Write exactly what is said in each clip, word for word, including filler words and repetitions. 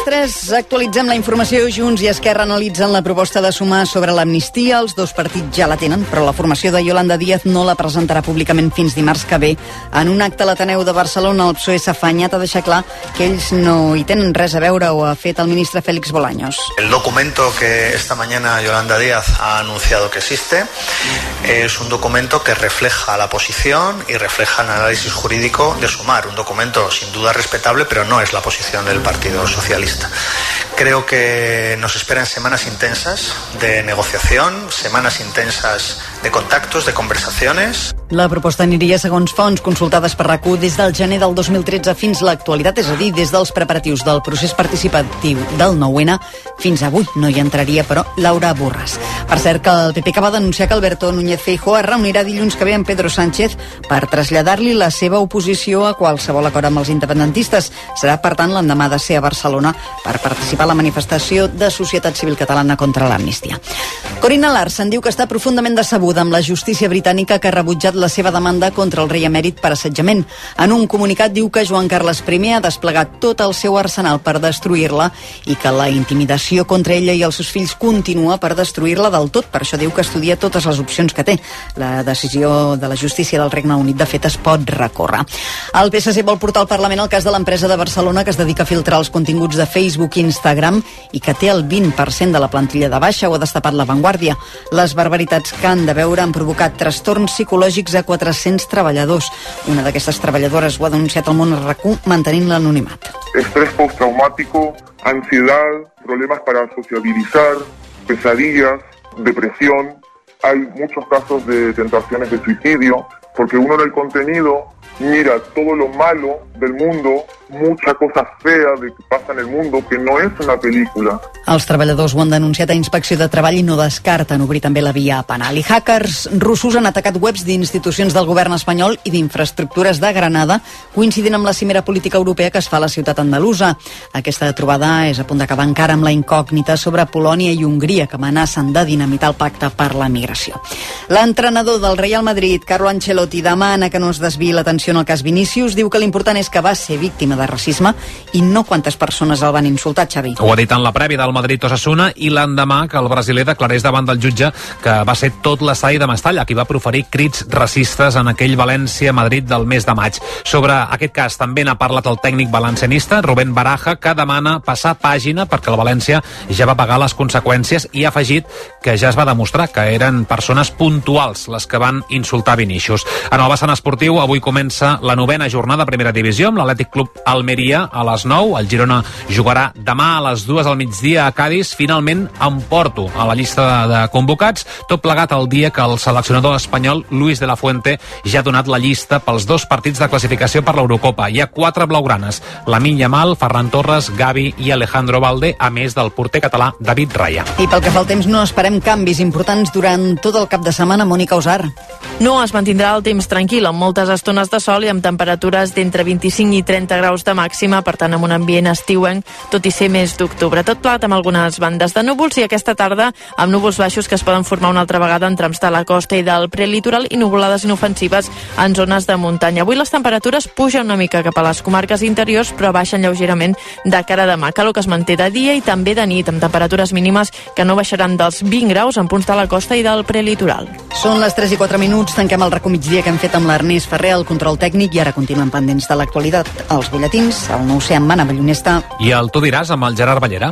tres actualitzem la informació. Junts i Esquerra analitzen la proposta de sumar sobre l'amnistia. Els dos partits ja la tenen, però la formació de Yolanda Díaz no la presentarà públicament fins dimarts que ve. En un acte a l'Ateneu de Barcelona, el P S O E s'ha afanyat a deixar clar que ells no hi tenen res a veure, ho ha fet el ministre Félix Bolaños. El documento que esta mañana Yolanda Díaz ha anunciado que existe es un documento que refleja la posición y refleja el análisis jurídico de Sumar. Un documento sin duda respetable, pero no es la posición del Partido Socialista. Creo que nos esperan semanas intensas de negociación, semanas intensas de contactos, de conversaciones. La proposta aniria segons fonts consultades per RAC u des del gener del dos mil tretze fins l'actualitat, és a dir, des dels preparatius del procés participatiu del nou ene fins avui. No hi entraria, però, Laura Borràs. Per cert, que el P P acaba d'anunciar que Alberto Núñez Feijóo es reunirà dilluns que ve amb Pedro Sánchez per traslladar-li la seva oposició a qualsevol acord amb els independentistes. Serà, per tant, l'endemà de ser a Barcelona per participar a la manifestació de Societat Civil Catalana contra l'amnistia. Corina Larsen diu que està profundament decebuda amb la justícia britànica, que ha rebutjat la seva demanda contra el rei emèrit per assetjament. En un comunicat diu que Joan Carles primer ha desplegat tot el seu arsenal per destruir-la i que la intimidació contra ella i els seus fills continua per destruir-la del tot. Per això diu que estudia totes les opcions que té. La decisió de la justícia del Regne Unit, de fet, es pot recórrer. El P S C vol portar al Parlament el cas de l'empresa de Barcelona que es dedica a filtrar els continguts de Facebook i Instagram i que té el vint per cent de la plantilla de baixa. Ho ha destapat La Vanguardia. Les barbaritats que han de veure han provocat trastorns psicològics a quatre-cents treballadors. Una d'aquestes treballadores ho ha denunciat al Món R Q mantenint l'anonimat. Estrés postraumático, ansiedad, problemas para sociabilizar, pesadillas, depresión. Hay muchos casos de tentaciones de suicidio porque uno en el contenido mira todo lo malo del mundo, mucha cosa fea de que pasa en el mundo, que no és una pel·lícula. Els treballadors ho han denunciat a Inspecció de Treball i no descarten obrir també la via penal. I hackers russos han atacat webs d'institucions del govern espanyol i d'infraestructures de Granada, coincidint amb la cimera política europea que es fa a la ciutat andalusa. Aquesta trobada és a punt d'acabar encara amb la incògnita sobre Polònia i Hongria, que amenacen de dinamitar el pacte per la migració. L'entrenador del Real Madrid, Carlo Ancelotti, demana que no es desviï l'atenció en el cas Vinícius. Diu que l'important és que va ser víctima de racisme i no quantes persones el van insultar, Xavi. Ho ha dit en la prèvia del Madrid-Osasuna i l'endemà que el brasiler declarés davant del jutge que va ser tot l'estadi de Mestalla qui va proferir crits racistes en aquell València-Madrid del mes de maig. Sobre aquest cas també n'ha parlat el tècnic valencianista, Rubén Baraja, que demana passar pàgina perquè el València ja va pagar les conseqüències i ha afegit que ja es va demostrar que eren persones puntuals les que van insultar Vinícius. En el vessant esportiu, avui comença la novena jornada de Primera Divisió amb l'Atlètic Club Almeria a les nou. El Girona jugarà demà a les dues del migdia a Cádiz, finalment amb Porto a la llista de convocats, tot plegat el dia que el seleccionador espanyol Luis de la Fuente ja ha donat la llista pels dos partits de classificació per l'Eurocopa. Hi ha quatre blaugranes, Lamine Yamal, Ferran Torres, Gavi i Alejandro Balde, a més del porter català David Raya. I pel que fa al temps, no esperem canvis importants durant tot el cap de setmana, Mònica Osar. No, es mantindrà el temps tranquil, amb moltes estones de sol i amb temperatures d'entre vint-i-cinc i trenta graus de màxima, per tant amb un ambient estiuenc, tot i ser més d'octubre. Tot plat amb algunes bandes de núvols i aquesta tarda amb núvols baixos que es poden formar una altra vegada en trams de la costa i del prelitoral i nuvolades inofensives en zones de muntanya. Avui les temperatures pugen una mica cap a les comarques interiors, però baixen lleugerament de cara a demà. Calor que es manté de dia i també de nit, amb temperatures mínimes que no baixaran dels vint graus en punts de la costa i del prelitoral. Són les tres i quatre minuts, tanquem el RAC u migdia que hem fet amb l'Ernest Ferrer, el control tècnic, i ara continuem pendents de l'actualitat. Els butlletins, el nou C amb Anna Ballonesta. I el Tu diràs amb el Gerard Ballera.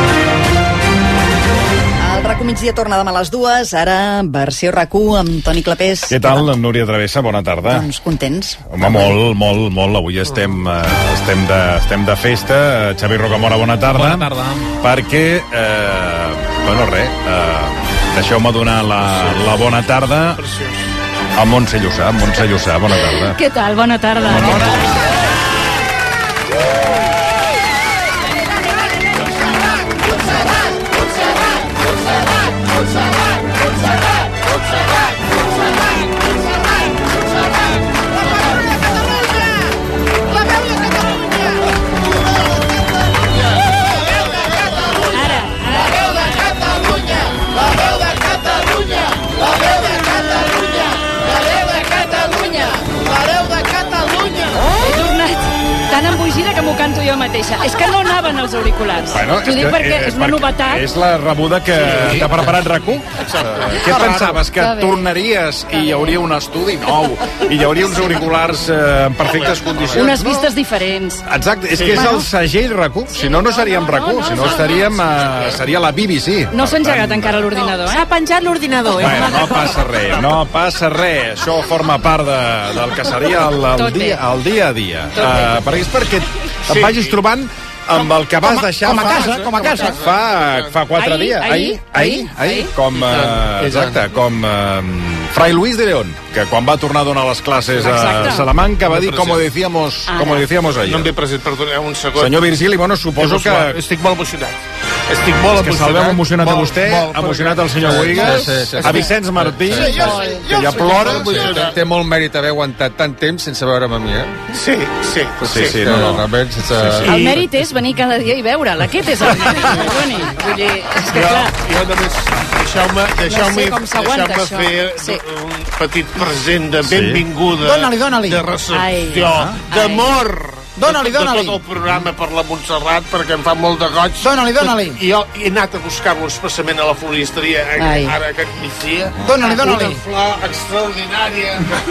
El RAC u migdia torna demà a les dues, ara versió RAC u amb Toni Clapés. Què tal, Núria Travessa? Bona tarda. Doncs contents. Home, molt, molt, molt. Avui estem, uh, estem, de, estem de festa. Xavi Rocamora, bona tarda. Bona tarda. Perquè, eh, bueno, res, eh, deixeu-me donar la, la bona tarda a Montse Llussà. Montse Llussà, bona tarda. Què tal? Bona tarda. Bona tarda. La veu de Catalunya! La veu de Catalunya! tan embogida que m'ho canto jo mateixa. És que no anaven els auriculars. Bueno, T'ho dic perquè és una novetat. És la rebuda que sí. t'ha preparat RAC1. Uh, què et pensaves? Que tornaries i hi hauria un estudi nou i hi hauria uns auriculars uh, en perfectes condicions? Unes vistes no? diferents. Exacte, és que és el segell RAC1. Si no, no seríem RAC1, si no estaríem... Uh, seria la B B C. No s'ha engegat encara l'ordinador, eh? S'ha penjat l'ordinador. Bueno, no passa res, no passa res. Això forma part de, del que seria el, el, dia, el dia a dia. Uh, perquè és perquè et vagis trobant amb el que vas deixar com a casa, com a casa. Fa, fa quatre ahir, dies. Ahir, ahir, ahir, ahir. Com, uh, exacte, com uh, Fray Luis de León, que quan va tornar a donar les classes a Salamanca va dir, com ho decíamos, com ho decíamos ayer. No em ve present, perdoneu un segon. Senyor Virgili, bueno, suposo que... Estic molt emocionat. Estic molt emocionat. Que se'l veu emocionat a vostè, emocionat el senyor Boigas, a Vicenç Martí, que ja plora. Té molt mèrit haver aguantat tant temps sense veure'm a mi, eh? Sí, sí. Sí, sí, no, no. El mèrit és venir cada dia i veure'l. Aquest és el mèrit. Perdoni. Vull dir, és que clar... Jo només... Deixeu-me deixeu-me no sé deixeu fer sí. un petit present de benvinguda, dóna-li, dóna-li. de recepció, d'amor. Dóna-li, dóna-li. De tot el programa per la Montserrat, perquè em fa molt de goig. Dóna-li, dóna-li. I jo he anat a buscar-lo expressament a la floristeria, Ai. ara aquest migdia. Dóna-li, dóna-li. Una flor extraordinària.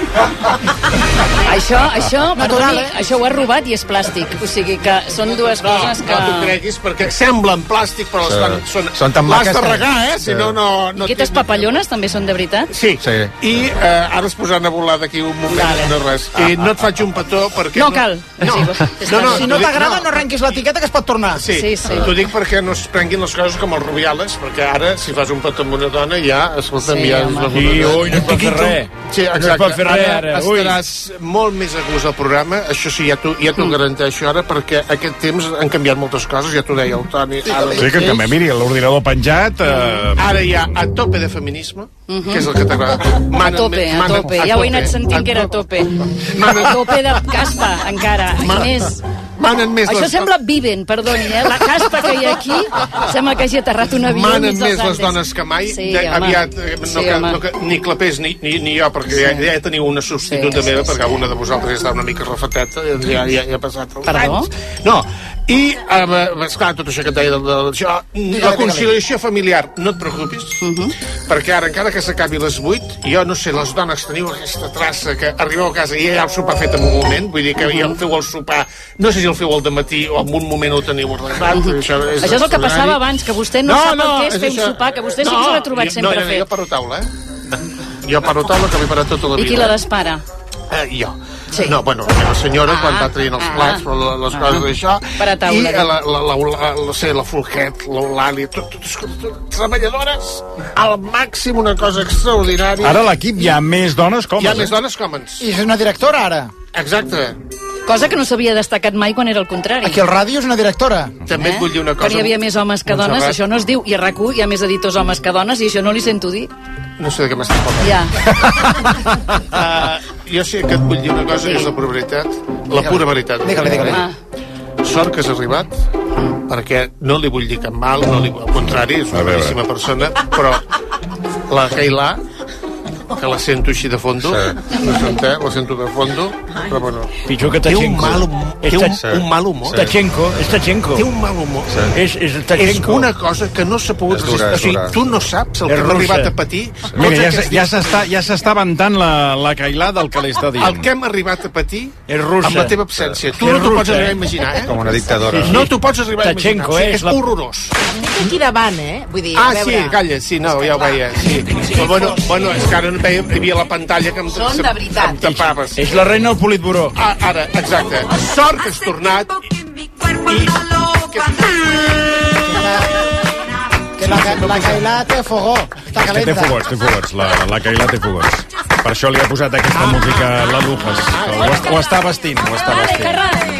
Això, això, perdoni, eh? això ho has robat i és plàstic. O sigui que són dues no, coses que... No, t'ho creguis, perquè semblen plàstic, però les fan, són... Són tan maques. L'has de regar, eh? Si no, no... no Aquestes papallones també són de veritat? Sí. sí. I eh, ara es posaran a volar d'aquí un moment, vale. no res. I no et faig un petó perquè... No cal. No, no, no, si no t'agrada, no arrenquis l'etiqueta, que es pot tornar. Sí, sí, sí. T'ho dic perquè no es prenguin les coses com els Rubiales, perquè ara, si fas un petó amb una dona, ja, escolta'm, sí, ja... I, ui, no es pot fer res. Sí, exacte. No es pot fer res, ara. Estaràs molt més a gust al programa, això sí, ja t'ho ja mm. garanteixo ara, perquè aquest temps han canviat moltes coses, ja t'ho deia el Toni. Sí, que també, miri, l'ordinador penjat... Eh... Ara hi ha a tope de feminisme, uh -huh. que és el que t'agrada. A tope, a tope, ja ho he anat sentint que era a tope. A tope de caspa, encara, i més... Manen més Això les... sembla Viven, perdoni, eh? La caspa que hi ha aquí sembla que hagi aterrat un avió. Manen més les dones que mai. Sí, de, aviat, no, sí, que, no que, ni clapés ni, ni, ni jo, perquè sí. ja, ja teniu una substituta sí, meva, sí, perquè sí. alguna de vosaltres ja està una mica refeteta, ja, ja, ja ha passat els Perdó? anys. No, i, eh, esclar, tot això que et deia de, de, de, això, la conciliació familiar, no et preocupis, uh -huh. perquè ara, encara que s'acabi les vuit, jo no sé, les dones teniu aquesta traça que arribeu a casa i ja hi ha el sopar fet en un moment, vull dir que ja el feu el sopar, no sé si el feu al dematí o en un moment ho teniu arreglat. Uh-huh. Això, és, això és el que passava abans, que vostè no, no sap no, el que és, és fer això. un sopar, que vostè no, sí que se l'ha trobat sempre no, no, fet. Jo paro taula, eh? Jo paro taula, que m'he parat tota la vida. I qui la dispara? Eh, jo. Sí. No, bueno, la senyora ah, quan va traient els plats, ah, les coses d'això, i la, la, la, la, la, la, la Folquet, l'Eulàlia, tot, tot, tot, tot, treballadores, al màxim, una cosa extraordinària. Ara a l'equip hi ha més dones com Hi ha més dones com ens. I és una directora, ara. Exacte. Cosa que no s'havia destacat mai quan era el contrari. Aquí al ràdio és una directora. També eh? et vull dir una cosa. Quan hi havia més homes que dones, Montserrat. Això no es diu. I a RAC1 hi ha més editors homes que dones i això no li sento dir. No sé de què m'estàs parlant. Ja. uh, jo sé que et vull dir una cosa, sí. que és la pura veritat. La pura veritat. Digue-li, digue-li. Ah. Sort que has arribat, perquè no li vull dir cap mal, no li... al contrari, és una boníssima persona, però la Cailà, que la sento així de fondo, sí. no senteu, la sento de fondo, però bueno... Pitjor que Tachenko. Té un mal, té un, sí. un mal humor. Sí. Tachenko, és Tachenko. Té un mal humor. Sí. És, és Tachenko. És una cosa que no s'ha pogut resistir. O sigui, tu no saps el que hem arribat a patir. Sí. Mira, ja, ja s'està ja s'està ventant la, la Cailà del que li està dient. El que hem arribat a patir és russa. Amb la teva absència. Tu és no t'ho russa, pots arribar eh? a imaginar, eh? Com una dictadora. Sí, sí. No t'ho pots arribar a imaginar. Tachenko, eh? És la... horrorós. Estic aquí davant, eh? Vull dir, ah, a veure... sí, calla, sí, no, ja ho veia. Sí. Però, bueno, bueno, és que ara no veia, hi havia la pantalla que em, Són de veritat. em tapaves. És la reina del Politburó. Ah, ara, exacte. Sort que has tornat i... Que... Que la, la Cailà té fogó. Està calenta. Té fogots, té fogots. La, la Cailà té fogots. Per això li ha posat aquesta ah, música a la Lujas. Ho, ho està vestint, ho està vestint.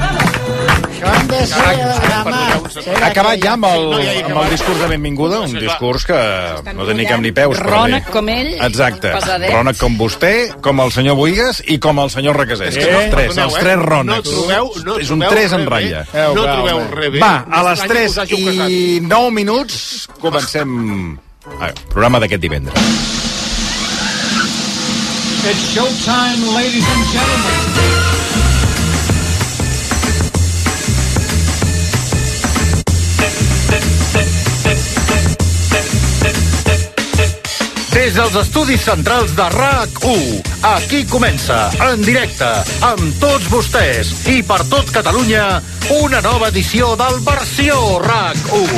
Ha acabat ja amb el, amb el discurs de benvinguda, un discurs que no té ni cap ni peus. Rònec com ell. Exacte. Rònec com vostè, com el senyor Boigas i com el senyor Requesens. Eh? Els tres, els tres rònecs. No trobeu, no és un tres en ratlla. No trobeu res bé. Va, a les tres i nou minuts comencem el programa d'aquest divendres. It's showtime, ladies and gentlemen. Des dels estudis centrals de R A C u, aquí comença, en directe, amb tots vostès i per tot Catalunya, una nova edició del Versió R A C u.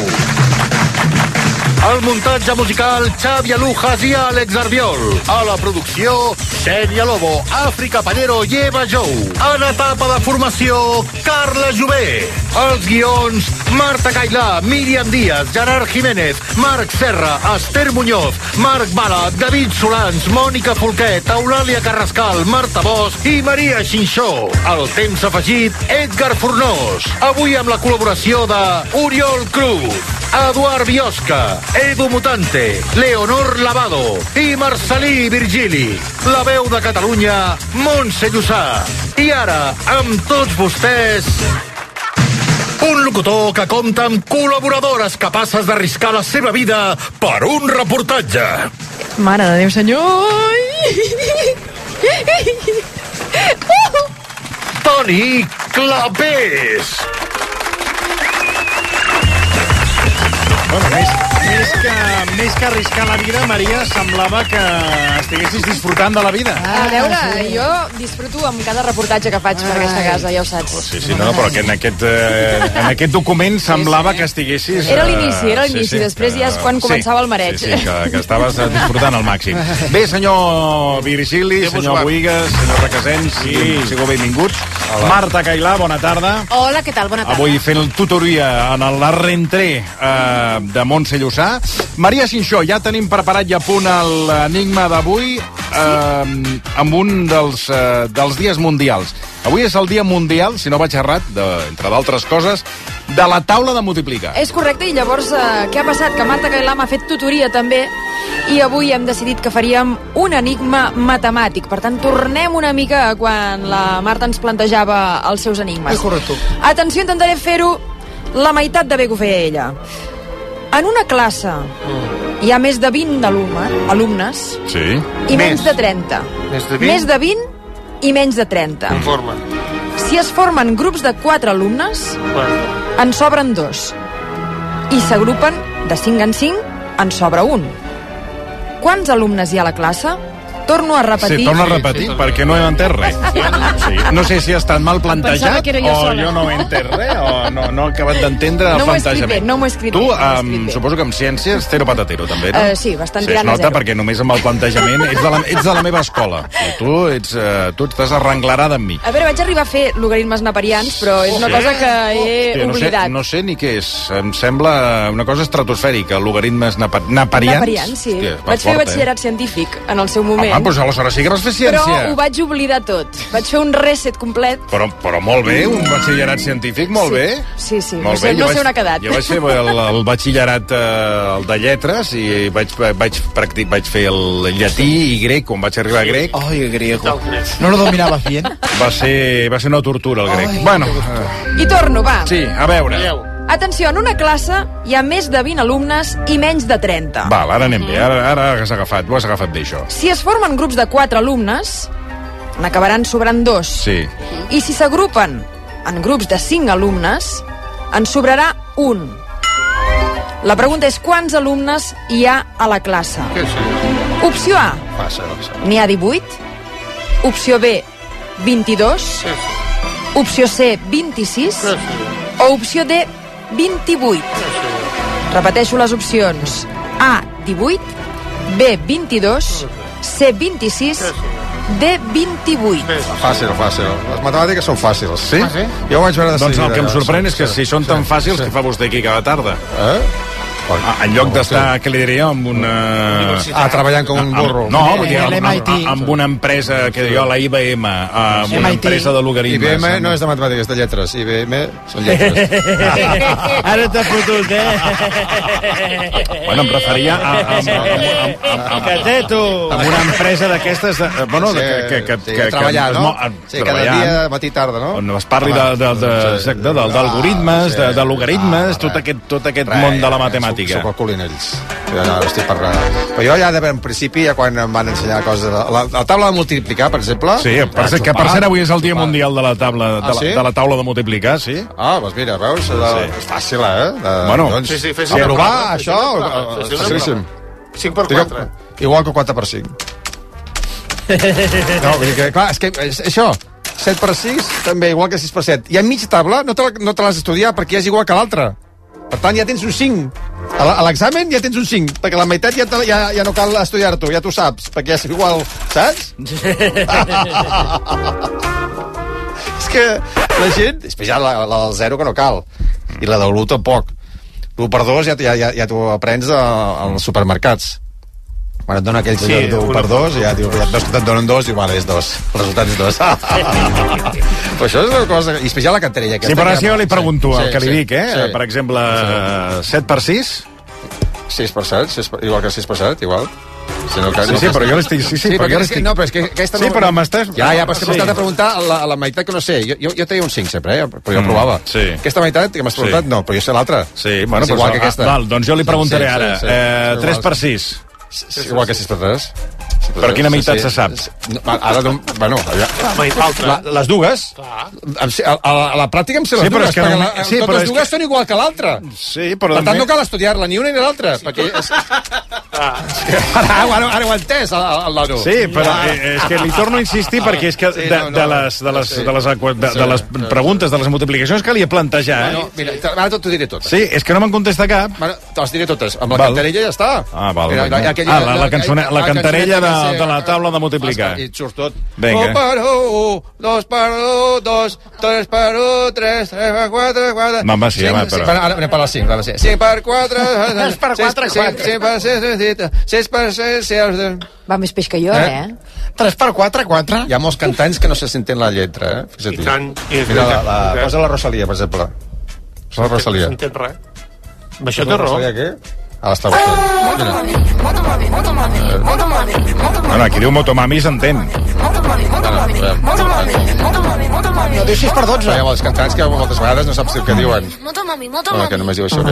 El muntatge musical, Xavi Alujas i Àlex Arbiol. A la producció, Xènia Lobo, Àfrica Pallero i Eva Jou. En etapa de formació, Carla Jové. Els guions, Marta Cailà, Míriam Díaz, Gerard Jiménez, Marc Serra, Esther Muñoz, Marc Bala, David Solans, Mònica Folquet, Eulàlia Carrascal, Marta Bosch i Maria Xinxó. El temps afegit, Edgar Fornós. Avui amb la col·laboració de Oriol Cruz, Eduard Biosca, Edu Mutante, Leonor Lavado i Marcelí Virgili. La veu de Catalunya, Montse Llussà. I ara, amb tots vostès, un locutor que compta amb col·laboradores capaces d'arriscar la seva vida per un reportatge. Mare de Déu, senyor! Toni Clapés. Bueno, més, més, que, més que arriscar la vida, Maria, semblava que estiguessis disfrutant de la vida. A veure, jo disfruto amb cada reportatge que faig per aquesta casa, ja ho saps. Sí, sí, no, però que en aquest, eh, en aquest document semblava que estiguessis... Era l'inici, era l'inici, sí, sí, després ja és quan sí, començava el mareig. Sí, sí, que, que estaves disfrutant al màxim. Bé, senyor Virgili, senyor Boigues, senyor Requesens, sí. Sigueu benvinguts. Hola. Marta Cailà, bona tarda. Hola, què tal? Bona tarda. Avui fent el tutoria en la rentré eh, de Montse Llussà. Maria Xinxó, ja tenim preparat i a punt l'enigma d'avui eh, amb un dels, eh, dels dies mundials. Avui és el dia mundial, si no vaig errat, de, entre d'altres coses, de la taula de multiplicar. És correcte, i llavors eh, què ha passat? Que Marta Cailà m'ha fet tutoria també, i avui hem decidit que faríem un enigma matemàtic. Per tant, tornem una mica a quan la Marta ens plantejava els seus enigmes. És correcte. Atenció, intentaré fer-ho la meitat de bé que ho feia ella. En una classe hi ha més de vint alumnes, alumnes sí. i menys de trenta. Més de vint? Més de vint i menys de trenta. Conformen. Si es formen grups de quatre alumnes, Bueno. en sobren dos. I s'agrupen de cinc en cinc, en sobra un. Quants alumnes hi ha a la classe? Torno a repetir. Sí, torno a repetir, sí, perquè no he entès res. Sí, no sé si ha estat mal plantejat que jo o sola. jo no he entès res o no, no he acabat d'entendre el No m'ho he escrit plantejament. bé, no m'ho he escrit tu, bé, no m'ho he um, escrit bé. suposo que amb ciències, zero patatero, també, no? Uh, sí, bastant sí, tirant es a nota zero. perquè només amb el plantejament ets de la, ets de la meva escola. I tu, ets, uh, tu estàs arrenglarada amb mi. A veure, vaig arribar a fer logaritmes naperians, però és una Sí? cosa que he Hòstia, no sé, oblidat. no sé ni què és. Em sembla una cosa estratosfèrica, logaritmes napa naperians. Naperians, sí. Hòstia, va vaig fer fort, batxillerat científic en el seu moment. Home, doncs aleshores sí que vas fer ciència. Però ho vaig oblidar tot. Vaig fer un reset complet. Però, però molt bé, un batxillerat científic, molt sí. bé. Sí, sí, Molt no sé, bé. no Jo sé on ha vaig- quedat. Jo vaig fer el, el batxillerat eh, el de lletres i vaig, vaig, practic, vaig fer el llatí i grec, quan vaig arribar a grec. Ay, el griego. ¿No lo dominabas bien? Va ser, va ser una tortura, el grec. Ai. Bueno, eh, I torno, va. sí, a veure. Atenció, en una classe hi ha més de vint alumnes i menys de trenta. Val, ara anem bé, ara, ara has agafat, ho has agafat bé, això. Si es formen grups de quatre alumnes, n'acabaran sobrant dos. Sí. I si s'agrupen en grups de cinc alumnes, en sobrarà un. La pregunta és quants alumnes hi ha a la classe? Opció A, n'hi ha divuit. Opció B, vint-i-dos. Opció C, vint-i-sis. O opció D, vint-i-vuit. Repeteixo les opcions. A, divuit. B, vint-i-dos. C, vint-i-sis. D, vint-i-vuit. Fàcil, fàcil. Les matemàtiques són fàcils. Sí? Ah, sí? Jo ho vaig veure de Doncs el seguida. que em sorprèn és que si són tan fàcils, què fa vostè aquí cada tarda? Eh? Ah, en lloc d'estar, què li diria, amb una... Ah, treballant com un burro. No, vull dir, amb, l'M I T. amb, amb una empresa, que jo, la I B M, amb una M I T. empresa de logaritmes. I B M no és de matemàtiques, és de lletres. I B M són lletres. Ara t'ha fotut, eh? Bueno, em referia a, a, a, a, a, a, Cateto. amb una empresa d'aquestes, de, bueno, Sí, que, que, que, sí, que, treballar, que es no? mo- Sí, cada treballant, dia, matí i tarda, no? on es parli de, de, de, exacte, de, d'algoritmes, de, de logaritmes, tot aquest, tot aquest món de la matemàtica. S'ho calculin ells. Jo ja estic per... Però jo ja, de, en principi, ja quan em van ensenyar coses... La, la, la taula de multiplicar, per exemple... Sí, per cert, que per cert avui és el dia mundial de la taula de, Ah, la, sí? de la taula de multiplicar, sí? Ah, doncs mira, veus? De, Sí. És fàcil, eh? De, Bueno, doncs, sí, sí, fes- aprovar sí, això... sí, sí, Facilíssim. cinc per quatre. igual que quatre per cinc. No, vull dir que, clar, és que és, això, set per sis, també igual que sis per set. I a mitja taula no te, no te l'has d'estudiar perquè és igual que l'altra. Per tant, ja tens un cinc. A l'examen ja tens un cinc, perquè la meitat ja, te, ja, ja no cal estudiar-t'ho, ja t'ho saps, perquè és igual, saps? És que la gent... Després ja la, la del zero que no cal, i la del l'u tampoc. L'u per dos ja, ja, ja, ja t'ho aprens als supermercats. Quan et dona aquells sí, d'u per dos, ja diu, ja veus que te'n donen dos, i igual és dos. El resultat és dos. Però això és una cosa... I després ja la cantarella. Sí, però si jo li pregunto el que li dic, eh? Per exemple, set per sis? sis per set, igual que sis per set, igual. Sí, no, sí, sí, però jo l'estic... Sí, sí, però jo l'estic... No, però és que aquesta no... Sí, però m'estàs... Ja, ja, però és que m'estàs de preguntar la, la meitat que no sé. Jo, jo, jo tenia un cinc sempre, eh? Però jo provava. Sí. Aquesta meitat que m'has preguntat, no, però jo sé l'altra. Sí, bueno, igual que aquesta. Val, doncs jo li preguntaré ara. tres per sis. Igual que sis per tres. Per quina meitat se sap? Ara, bueno, les dues. A la pràctica em sé les dues, perquè totes dues són igual que l'altra. Sí, però... Per tant, no cal estudiar-la, ni una ni l'altra, perquè... Ara ho he entès, el nano. Sí, però és que li torno a insistir, perquè és que de les preguntes, de les multiplicacions que li he plantejat... Ara t'ho diré totes. Sí, és que no me'n contesta cap. Te les diré totes. Amb la cantarella ja està. Ah, val. Ah, la, la, la cantarella de, de la taula de multiplicar. I et surt tot. Vinga. Un per un, dos per un, dos, tres per un, tres, tres per quatre, quatre... Va, va, sí, va, però... Ara anem per la cinc, va, sí. cinc per quatre... tres per quatre, quatre. cinc per sis, sis per sis... Va més peix que jo, eh? tres per quatre, quatre. Hi ha molts cantants que no se senten la lletra, eh? I tant. Mira, la, posa la Rosalia, per exemple. La Rosalia. No s'entén res. Amb això té raó. Rosalia què? Ara està vostè. Bueno, aquí diu Motomami s'entén. No diu sis per dotze. Hi ha molts cantants que moltes vegades no saps què diuen. Motomami, Motomami. Que només diu això.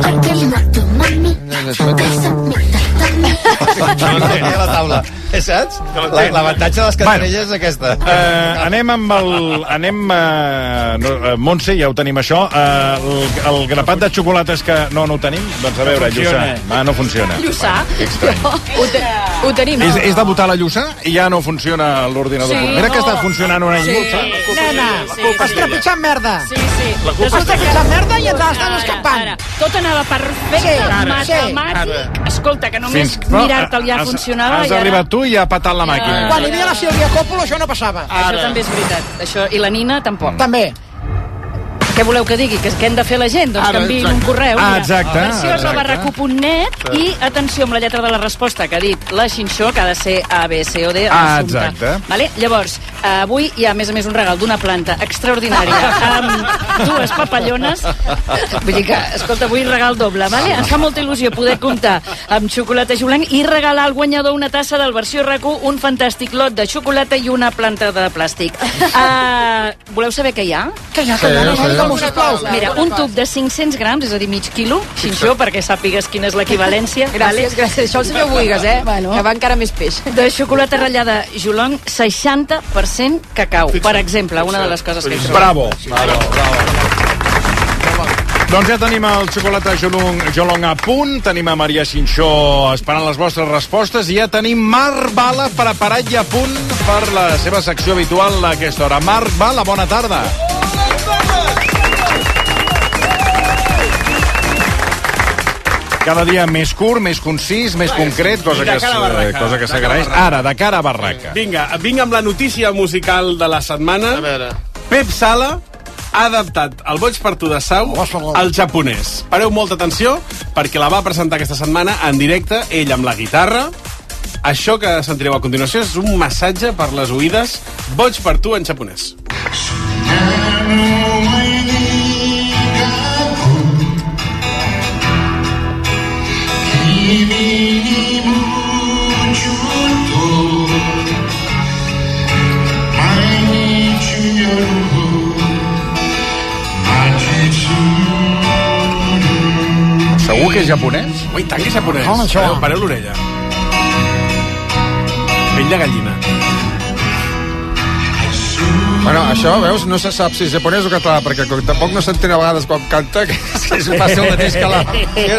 La taula. Saps? L'avantatge de les cantarelles és aquesta. Anem amb el... Anem... Montse, ja ho tenim això. El grapat de xocolates que... No, no ho tenim? Doncs a veure, Lluçà. Ah, no funciona. Lluçà? Ho, te, ho tenim. És, és de votar la Lluçà i ja no funciona l'ordinador. Sí, Mira no. que està funcionant un any. Sí. Nena, Sí, sí. has trepitjat merda. Sí, sí. Has trepitjat merda i ens l'estan escapant. Ara, tot anava perfecte, Sí, matemàtic. Escolta, que només Fins- no, mirar-te'l ja has- funcionava. Has i ara- arribat tu i ha patat la màquina. Quan hi havia la Sílvia Coppola això no passava. Això també és veritat. Això, I la Nina tampoc. També. Què voleu que digui? Que què hem de fer la gent? Doncs que enviïn un correu. Ah, exacte, versió arroba exacte. recu punt net i atenció amb la lletra de la resposta que ha dit la Xinxó, que ha de ser A, B, C o D. Ah, assumpte. exacte. Vale? Llavors, avui hi ha, a més a més, un regal d'una planta extraordinària amb dues papallones. Vull dir que, escolta, avui regal doble, vale? Ens fa molta il·lusió poder comptar amb xocolata Julenc i regalar al guanyador una tassa del versió RAC1, un fantàstic lot de xocolata i una planta de plàstic. Uh, voleu saber què hi ha? Que ja, que ja, no, no, no, sisplau. Mira, un tub de cinc-cents grams, és a dir, mig quilo, Xinxó, perquè sàpigues quina és l'equivalència. Gràcies, gràcies. Això el senyor Buigas, eh? Bueno. Que va encara més peix. De xocolata ratllada Julong, seixanta per cent cacau. Per exemple, una de les coses que he trobat. Bravo. Bravo, bravo. Doncs ja tenim el xocolata Jolong, Jolong a punt, tenim a Maria Xinxó esperant les vostres respostes i ja tenim Marc Bala preparat i a punt per la seva secció habitual a aquesta hora. Marc Bala, bona tarda. Cada dia més curt, més concís, més concret, cosa que, cosa que s'agraeix. Ara, de cara a barraca. Vinga, vinc amb la notícia musical de la setmana. A veure. Pep Sala ha adaptat el Boig per tu de Sau al japonès. Pareu molta atenció, perquè la va presentar aquesta setmana en directe, ell amb la guitarra. Això que sentireu a continuació és un massatge per les oïdes, Boig per tu en japonès. Segur que és japonès? Ui, tant que és japonès. Home, això. Pareu, pareu l'orella. Pell de gallina. Bueno, això, veus, no se sap si és japonès o català, perquè tampoc no s'entén a vegades quan canta, que és fàcil el mateix que la...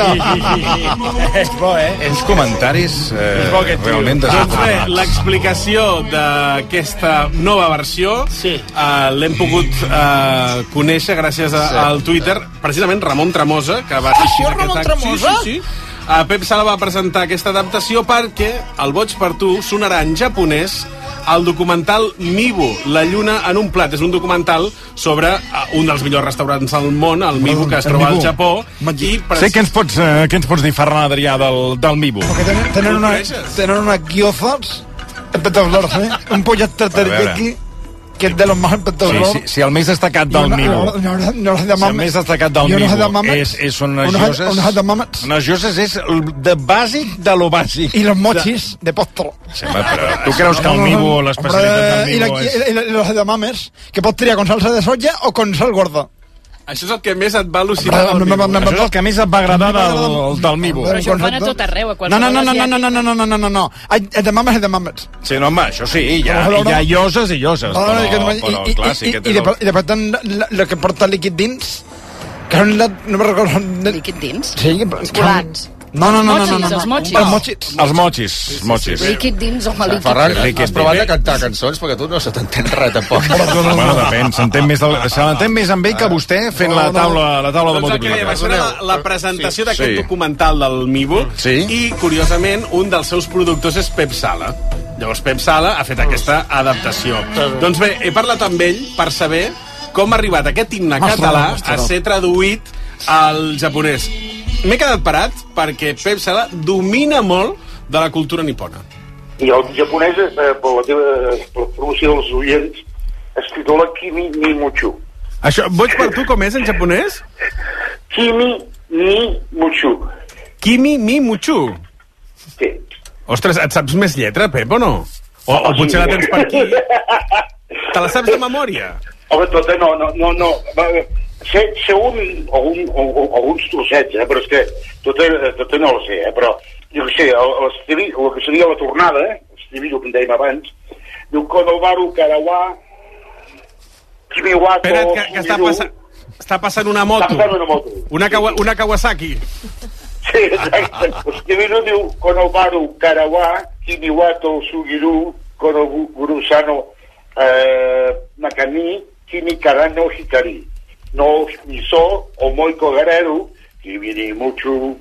És bo, eh? Els comentaris eh, bo aquest tio. realment Doncs bé, desafortunats. l'explicació d'aquesta nova versió Sí. eh, l'hem pogut eh, conèixer gràcies a, Sí. al Twitter, precisament Ramon Tremosa, que va Això, aquest Ramon acte. Tremosa? Sí, sí, sí. Uh, Pep Sala va presentar aquesta adaptació perquè el Boig per tu sonarà en japonès al documental Mibu, la lluna en un plat. És un documental sobre uh, un dels millors restaurants al món, el Mibu, que es troba al Japó. I Sé què ens pots, eh, què ens pots dir, Ferran Adrià, del, del Mibu. Porque tenen, tenen, una, tenen unas gyozas espectaculares, ¿eh? Un pollo teriyaki que es de los más Sí, espectaculares. sí, sí, el més destacat del no, Mibu. no, no, no, no Si el més destacat del Jo no sé de Mibu mames. és, és són unes Unos- lloses... unos hadamamets. Unes lloses és el de bàsic de lo bàsic. Y los mochis de postre. Sí, home, però tu creus que el Mibu, l'especialitat del y, la, Mibu és... y, y los edamames, que pots triar con salsa de soja o con sal gorda. Això és el que més et va al·lucinar Però, del no, no, Mibu. no, no, Això és el que més et va agradar del, del Mibu. Però això ho fan a tot arreu, a No, qualsevol no, no, no, no, asiàtic. no, no, no, no, no, no, no. Hay edamames, edamames. Sí, no, home, això sí, hi ha, Però, hi ha lloses i lloses, No, no, però, i que- però, i- clar, i- sí que i- té... I després- i després ten el que porta líquid dins, que són la... No me recordo... Líquid dins? Sí, Els colants. No, no, no, no, no, no, Els no. mochis. Els mochis. Els mochis, mochis. Líquid dins, home, líquid. Ferran, Líquid. has provat de cantar cançons? Perquè tu no se t'entén res, tampoc. Bueno, depèn, s'entén més, del- se l'entén més amb ell que vostè fent la taula, la taula de Doncs el que dèiem, això era la, multiplicació. la presentació d'aquest Sí. documental del Mibu Sí. i, curiosament, un dels seus productors és Pep Sala. Llavors, Pep Sala ha fet aquesta adaptació. Doncs bé, he parlat amb ell per saber com ha arribat aquest himne Mastra, català mastra. a ser traduït al japonès. M'he quedat parat perquè Pep Sala domina molt de la cultura nipona. I el japonès, eh, per la teva per la promoció dels oients, es titula Kimi ni Muchu. Això, Boig per tu, com és en japonès? Kimi ni Muchu. Kimi mi muchu. Sí. Ostres, et saps més lletra, Pep, o no? O, o potser la tens per aquí. Te la saps de memòria? Home, tota no, no, no, no. Va, Sé, sé un, algun, algun, alguns trossets, eh, però és que tota, tota no la sé, eh, però jo què sé, el, el, el que seria la tornada, eh, l'estribillo que en dèiem abans, diu Konobaru Karawa Kimiwato... Espera't, que, que està, passa, està passant una moto. Està passant una moto. Una, kawa, una Kawasaki. Sí, exacte. L'estribillo diu Konobaru Karawa Kimiwato Sugiru Konoguru Sano eh, Nakani Kimi Karano Hikari no miso o moiko gareru Kimi mucho.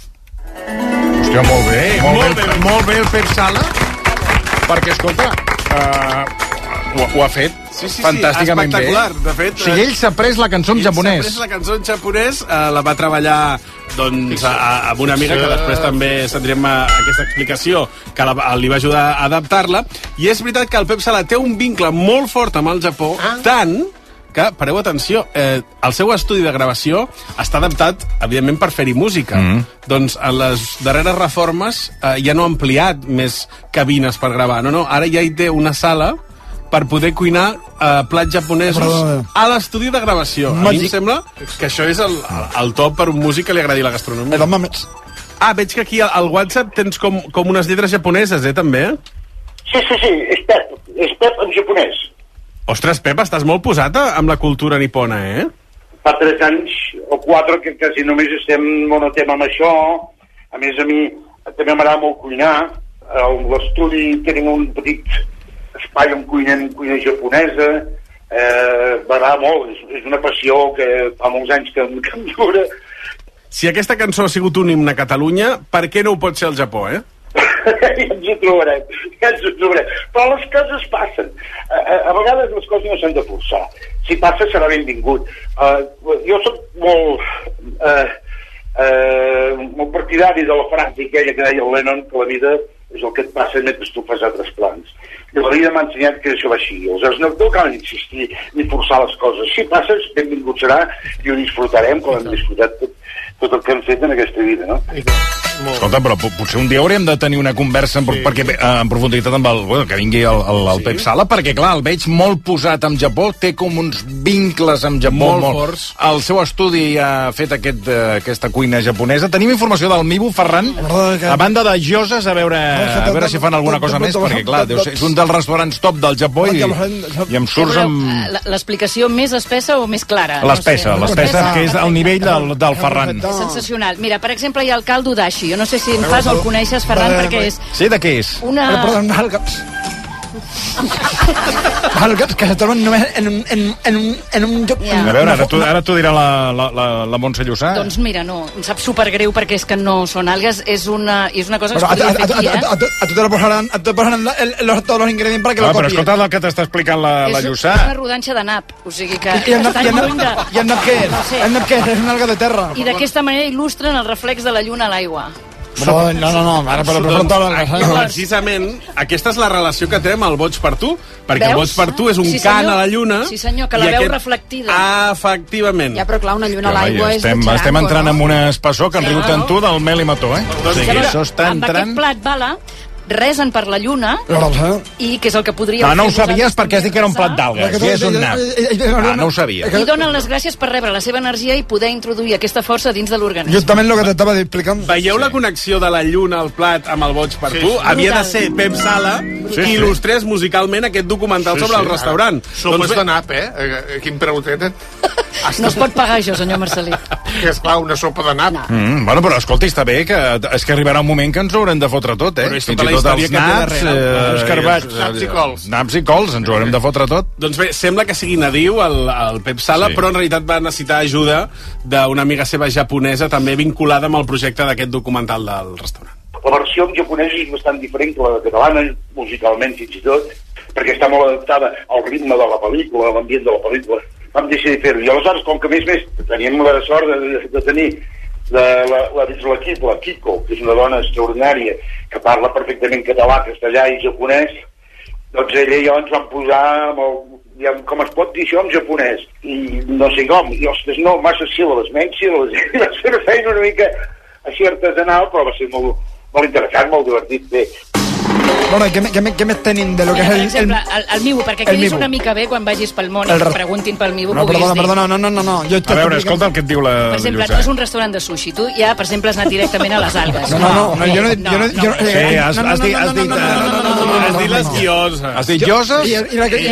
Hòstia, molt bé, molt, molt bé, molt bé el Pep Sala, perquè, escolta, uh, ho, ho ha fet Sí, sí, sí, fantàsticament bé. espectacular. De fet, O sigui, ell s'ha pres la cançó en japonès. Ell s'ha pres la cançó en japonès, eh, la va treballar doncs, a, a, amb una amiga que després també sentirem a, aquesta explicació que la, li va ajudar a adaptar-la. I és veritat que el Pep Sala té un vincle molt fort amb el Japó, ah. tant que, pareu atenció, eh, el seu estudi de gravació està adaptat, evidentment, per fer-hi música. Mm. Doncs en les darreres reformes eh, ja no ha ampliat més cabines per gravar. No, no, ara ja hi té una sala per poder cuinar eh, plats japonesos a l'estudi de gravació. A mi em sembla que això és el, el top per un músic que li agradi la gastronomia. Ah, veig que aquí al WhatsApp tens com, com unes lletres japoneses, eh, també? Sí, sí, sí, és Pep, és Pep en japonès. Ostres, Pep, estàs molt posat amb la cultura nipona, eh? Fa tres anys o quatre que quasi només estem monotem amb això. A més, a mi també m'agrada molt cuinar. A l'estudi tenim un petit espai on cuinem cuina japonesa. Eh, m'agrada molt, és, és una passió que fa molts anys que, que em dura. Si aquesta cançó ha sigut un himne a Catalunya, per què no ho pot ser al Japó, eh? Ja ens ho trobarem, ja ens ho trobarem. Però les coses passen. A, a, a vegades les coses no s'han de forçar. Si passa serà benvingut. Uh, jo soc molt, uh, uh, molt partidari de la frase aquella que deia el Lennon, que la vida és el que et passa mentre tu fas altres plans. I la vida m'ha ensenyat que això va així. Aleshores, no, no cal insistir ni forçar les coses. Si passes, benvingut serà i ho disfrutarem com hem disfrutat tot, tot el que hem fet en aquesta vida, no? Escolta, però potser un dia hauríem de tenir una conversa en, sí. perquè, eh, en profunditat amb el... Bueno, que vingui el, el, el sí. Pep Sala, perquè, clar, el veig molt posat amb Japó, té com uns vincles amb Japó molt, molt forts. El seu estudi ha fet aquest, uh, aquesta cuina japonesa. Tenim informació del Mibu, Ferran, a banda de Gyozas, a veure, a veure si fan alguna cosa més, perquè, clar, deu ser, és un dels restaurants top del Japó i, i em surts amb... L'explicació més espessa o més clara? L'espessa, no sé. l'espessa, que és el nivell del, del Ferran. És sensacional. Mira, per exemple, hi ha el caldo dashi. Jo no sé si en fas o el coneixes, Ferran, perquè és... Sí, de què és? Una... Perdó, algas. Algas que se troben només en un, en, en un, en un lloc... Ja. A veure, ara t'ho ara dirà la, la, la, la Montse Llussà. Doncs mira, no, em sap supergreu perquè és que no són algues, és una, és una cosa que es podria fer aquí, eh? A tu te la posaran, te posaran tots els ingredients perquè la copies. Però escolta el que t'està explicant la, la Llussà. És una rodanxa de nap, o sigui que... I el nap, i el nap què és? El nap què és? És una alga de terra. I d'aquesta manera il·lustren el reflex de la lluna a l'aigua. No, no, no, no, ara per doncs, precisament, aquesta és la relació que té amb el Boig per tu, perquè Veus? el Boig per tu és un sí, cant a la lluna. Sí, senyor, que la veu aquest... reflectida. Ah, efectivament. Ja, però clar, una lluna a l'aigua és estem, de xarango, estem entrant no? en un espessó que han rigut en tu del mel i mató, eh? Doncs, o sigui, això està amb entrant... aquest plat bala resen per la lluna i que és el que podria... No, no ho sabies perquè has dit que era un plat d'algues. I és un nap. Ah, no ho sabia. I donen les gràcies per rebre la seva energia i poder introduir aquesta força dins de l'organisme. Justament el que t'estava explicant. Veieu la connexió de la lluna al plat amb el Boig per tu? Havia de ser Pep Sala qui il·lustrés musicalment aquest documental sobre el restaurant. Sopes de nap, eh? Quin preguntet. No es pot pagar això, senyor Marcelí. Que esclar, una sopa de nap. Bueno, però escolta, està bé, que és que arribarà un moment que ens ho haurem de fotre tot, eh? Fins i tot els naps, els carbats, naps i cols. Naps i cols, ens ho haurem de fotre tot. Doncs bé, sembla que sigui nadiu el, el Pep Sala, sí. Però en realitat va necessitar ajuda d'una amiga seva japonesa, també vinculada amb el projecte d'aquest documental del restaurant. La versió en japonès és bastant diferent que la catalana, musicalment fins i tot, perquè està molt adaptada al ritme de la pel·lícula, a l'ambient de la pel·lícula. Vam decidir fer-ho. I aleshores, com que més més teníem la sort de, de tenir de la, la, la, Kiko, la Kiko, que és una dona extraordinària, que parla perfectament català, castellà i japonès, doncs ella i jo ens vam posar amb el, com es pot dir això en japonès, i no sé com, i ostres, no, massa síl·labes, menys síl·labes, i va ser una feina una mica així artesanal, però va ser molt, molt interessant, molt divertit, bé. Bueno, què, què, què més tenim de lo que és el... Per exemple, el, el Mibu, perquè quedis una mica bé quan vagis pel món i el... preguntin pel Mibu, no, puguis perdona, dir. Perdona, no, no, no, no. Jo a veure, escolta el que et diu la... Per exemple, no és un restaurant de sushi. Tu ja, per exemple, has anat directament a les algues. No, no, no, no, jo no... Jo no, jo no sí, has, has dit... Has dit, has dit les guioses. Has dit guioses i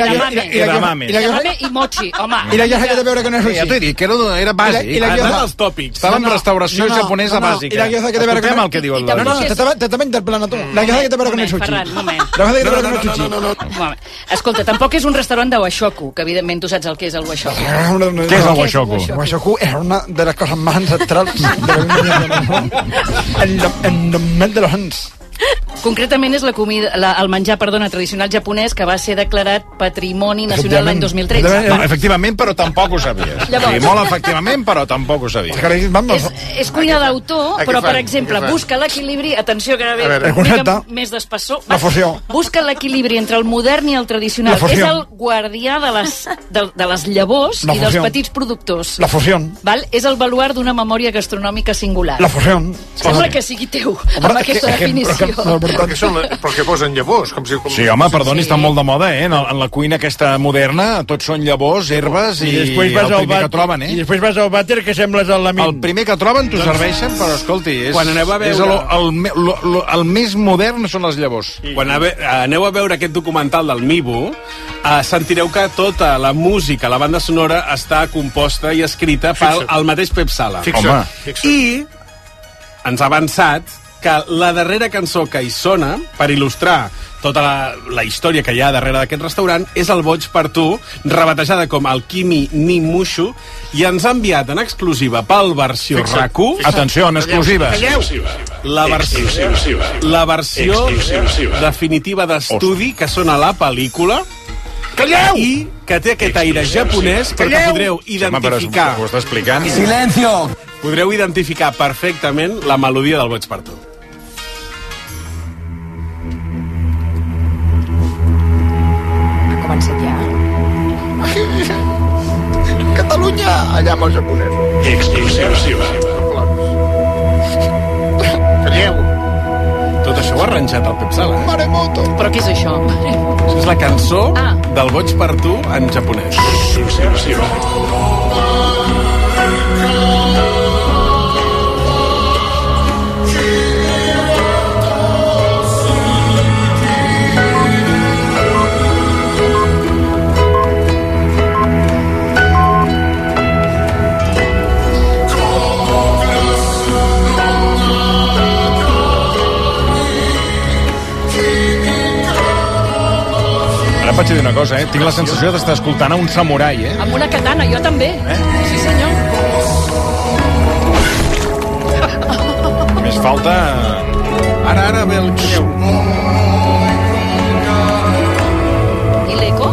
edamame. Edamame i mochi, home. I la guiosa que té a veure que no és sushi. Ja t'he dit que era bàsic. I la guiosa... els tòpics. Estava en restauració japonesa bàsica. I la guiosa que té a veure que no... el que diu el... No, no, t'estava interpel·lant a tu. La guiosa que té a veure que no és sushi. Ferran, moment. La guiosa que té a veure que no és sushi. No, no, no. Escolta, tampoc és un restaurant de washoku, que evidentment tu saps el que és el washoku. Què és el washoku? El washoku és una de les coses més ancestrals en el moment de los anys. Concretament és la comida, la, el menjar, perdona, tradicional japonès que va ser declarat Patrimoni Nacional l'any dos mil tretze. No, efectivament, però tampoc ho sabies. Llavors, sí, molt efectivament, però tampoc ho sabies. És, és cuina d'autor, però, per exemple, busca l'equilibri, atenció, que ara ve una mica més d'espessor. La fusió. Busca l'equilibri entre el modern i el tradicional. És el guardià de les, de, de les llavors i dels petits productors. La fusió. Val? És el baluard d'una memòria gastronòmica singular. La fusió. Sembla que sigui teu, amb aquesta definició. Perquè, són, perquè posen llavors. Com si, com... Sí, home, perdoni, sí. Està molt de moda, eh? En, en la cuina aquesta moderna, tots són llavors, herbes i, i el primer bat... que troben, eh? I després vas al vàter que sembles el lamint. El primer que troben t'ho serveixen, però escolti, és, Quan aneu a veure... és el, el, el, el, el més modern són les llavors. Sí. Quan aneu a veure aquest documental del Mibu, eh, sentireu que tota la música, la banda sonora, està composta i escrita pel el mateix Pep Sala. Fixa, fixa. I ens ha avançat que la darrera cançó que hi sona, per il·lustrar tota la, la història que hi ha darrere d'aquest restaurant, és el Boig per tu, rebatejada com el Kimi ni Mushu, i ens ha enviat en exclusiva pel versió RAC u... Atenció, en exclusiva. La versió, la versió definitiva d'estudi que sona la pel·lícula, Calleu! I que té aquest aire japonès, però que podreu identificar... Ho està explicant. Silencio! Podreu identificar perfectament la melodia del Boig per tu. Ha començat ja. Catalunya, allà amb els japonesos. Exclusiva. Calleu. Tot això ho ha arranjat el Pep Sala. Eh? Maremoto. Però què és això? Això és la cançó ah. del Boig per tu en japonès. Sí, sí, sí. Vaig dir una cosa, eh? Tinc la sensació d'estar escoltant a un samurai, eh? Amb una katana, jo també. Eh? Sí, senyor. Només falta... Ara, ara ve el creu. I l'eco?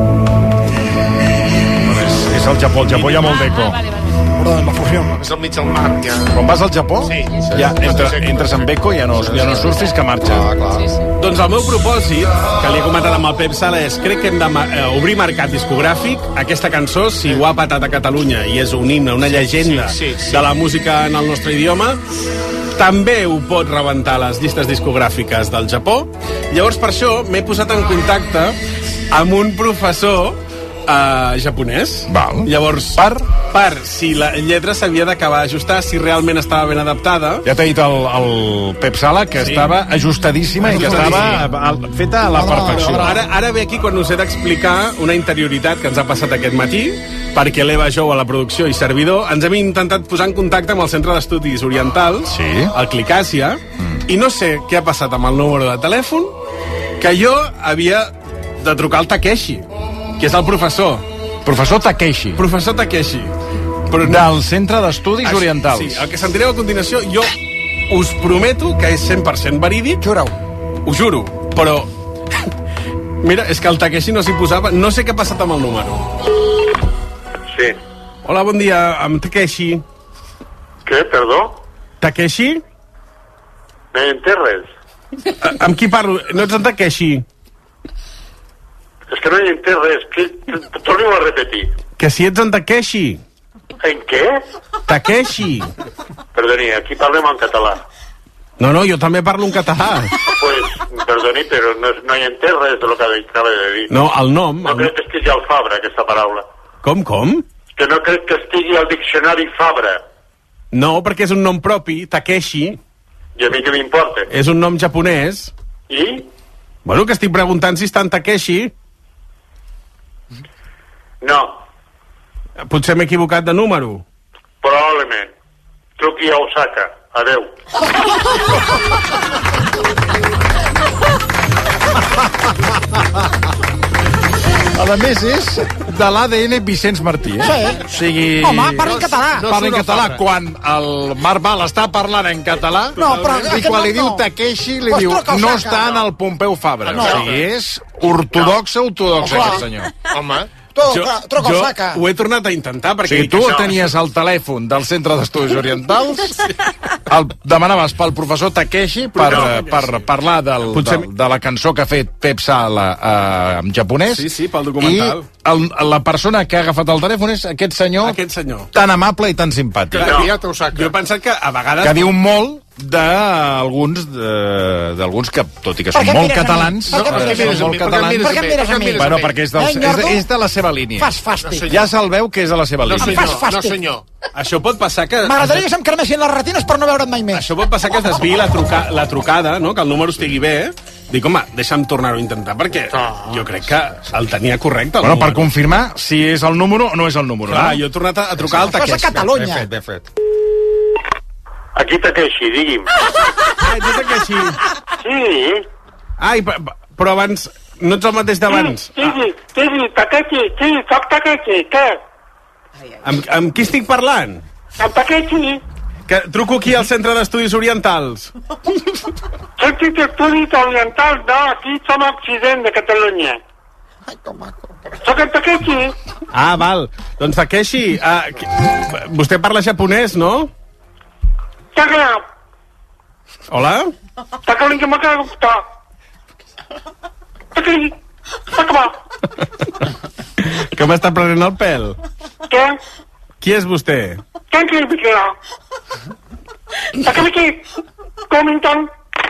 És, és el Japó, al Japó hi ha molt d'eco. Ah, vale, vale. Però la fusió. És al mig del mar, ja. Quan vas al Japó, sí, ja entres, entres amb eco i ja no, ja no surfis que marxa. Ah, clar. Sí, sí. Doncs el meu propòsit, que li he comentat amb el Pep Sala, és crec que hem de eh, obrir mercat discogràfic. Aquesta cançó, si ho ha patat a Catalunya i és un himne, una llegenda sí, sí, sí. de la música en el nostre idioma, també ho pot rebentar les llistes discogràfiques del Japó. Llavors, per això, m'he posat en contacte amb un professor Uh, japonès. Val. Llavors, per? per si la lletra s'havia d'acabar d'ajustar, si realment estava ben adaptada. Ja t'ha dit el, el Pep Sala que sí. estava ajustadíssima i que estava feta a la perfecció. Però ara, ara ve aquí quan us he d'explicar una interioritat que ens ha passat aquest matí, perquè l'Eva Jou a la producció i servidor ens hem intentat posar en contacte amb el Centre d'Estudis Orientals, sí. el Clicàcia, mm. i no sé què ha passat amb el número de telèfon, que jo havia de trucar al Takeshi, que és el professor. Professor Takeshi. Professor Takeshi. Però no... Del Centre d'Estudis Això, Orientals. Sí, el que sentireu a continuació, jo us prometo que és cent per cent verídic. Jureu. Ho juro, però... Mira, és que el Takeshi no s'hi posava... No sé què ha passat amb el número. Sí. Hola, bon dia, amb Takeshi. Què, perdó? Takeshi? No hi entenc res. A, amb qui parlo? No ets en Takeshi? És que no hi entenc res. Que... Torni-ho a repetir. Que si ets en Takeshi. En què? Takeshi. Perdoni, aquí parlem en català. No, no, jo també parlo en català. Pues, perdoni, però no, no hi entenc res de lo que acaba de dir. No, el nom... No el... crec que estigui al Fabra, aquesta paraula. Com, com? Que no crec que estigui al diccionari Fabra. No, perquè és un nom propi, Takeshi. I a mi què m'importa? És un nom japonès. I? Bueno, que estic preguntant si està en Takeshi. No. Potser m'he equivocat de número. Probablement. Truqui a Osaka. Adeu. A més és de l'A D N Vicenç Martí, eh? Sí. O sigui... Home, parla en català. No, parla en català. Quan el Marc Val està parlant en català, no, però, i quan li diu Takeshi, li diu no està en el Pompeu Fabra. No. O sigui, és ortodoxa, ortodoxa, aquest senyor. Home... Jo, jo ho he tornat a intentar perquè... Si tu això... tenies el telèfon del Centre d'Estudis Orientals, el demanaves pel professor Takeshi per, no, per parlar del, Potser... del, de la cançó que ha fet Pep Sala eh, en japonès. Sí, sí, pel documental. I el, la persona que ha agafat el telèfon és aquest senyor, aquest senyor. tan amable i tan simpàtic. No. Jo he pensat que a vegades... Que diu molt d'alguns d'alguns que, tot i que són molt catalans, no, són molt catalans, per què em mires a mi? Bueno, perquè és, dels, és, de, és de la seva línia. Fas fàstic. No, ja se'l veu que és de la seva no, línia. Senyor, Fas no, senyor. Això pot passar que... M'agradaria que se'm cremessin les retines per no veure't mai més. Això pot passar que es desviï la, truca, la trucada, no? Que el número estigui bé. Dic, home, deixa'm tornar-ho a intentar, perquè oh. jo crec que el tenia correcte. El bueno, número. Per confirmar si és el número o no és el número. Clar, no? jo he tornat a, a trucar al Takeshi. Això és a Catalunya. Ben fet, ben fet. Aquí Takeshi, digui'm. Ah, ets Takeshi? Sí. Ai, però abans... No ets el mateix d'abans. Sí, sí, sí, sí, Takeshi, sí, soc Takeshi, què? Amb, amb qui estic parlant? Amb Takeshi. Que truco aquí al Centre d'Estudis Orientals. Centre d'Estudis Orientals, no, aquí som a Occident de Catalunya. Ai, com maco. Soc en Takeshi. Ah, val. Doncs Takeshi, uh, vostè parla japonès, no? Takeshi. Hola? Takeshi, que m'ha quedat. Takeshi. Takeshi. Que m'està prenent el pèl? Què? Qui és vostè? Takeshi, Takeshi. Comington.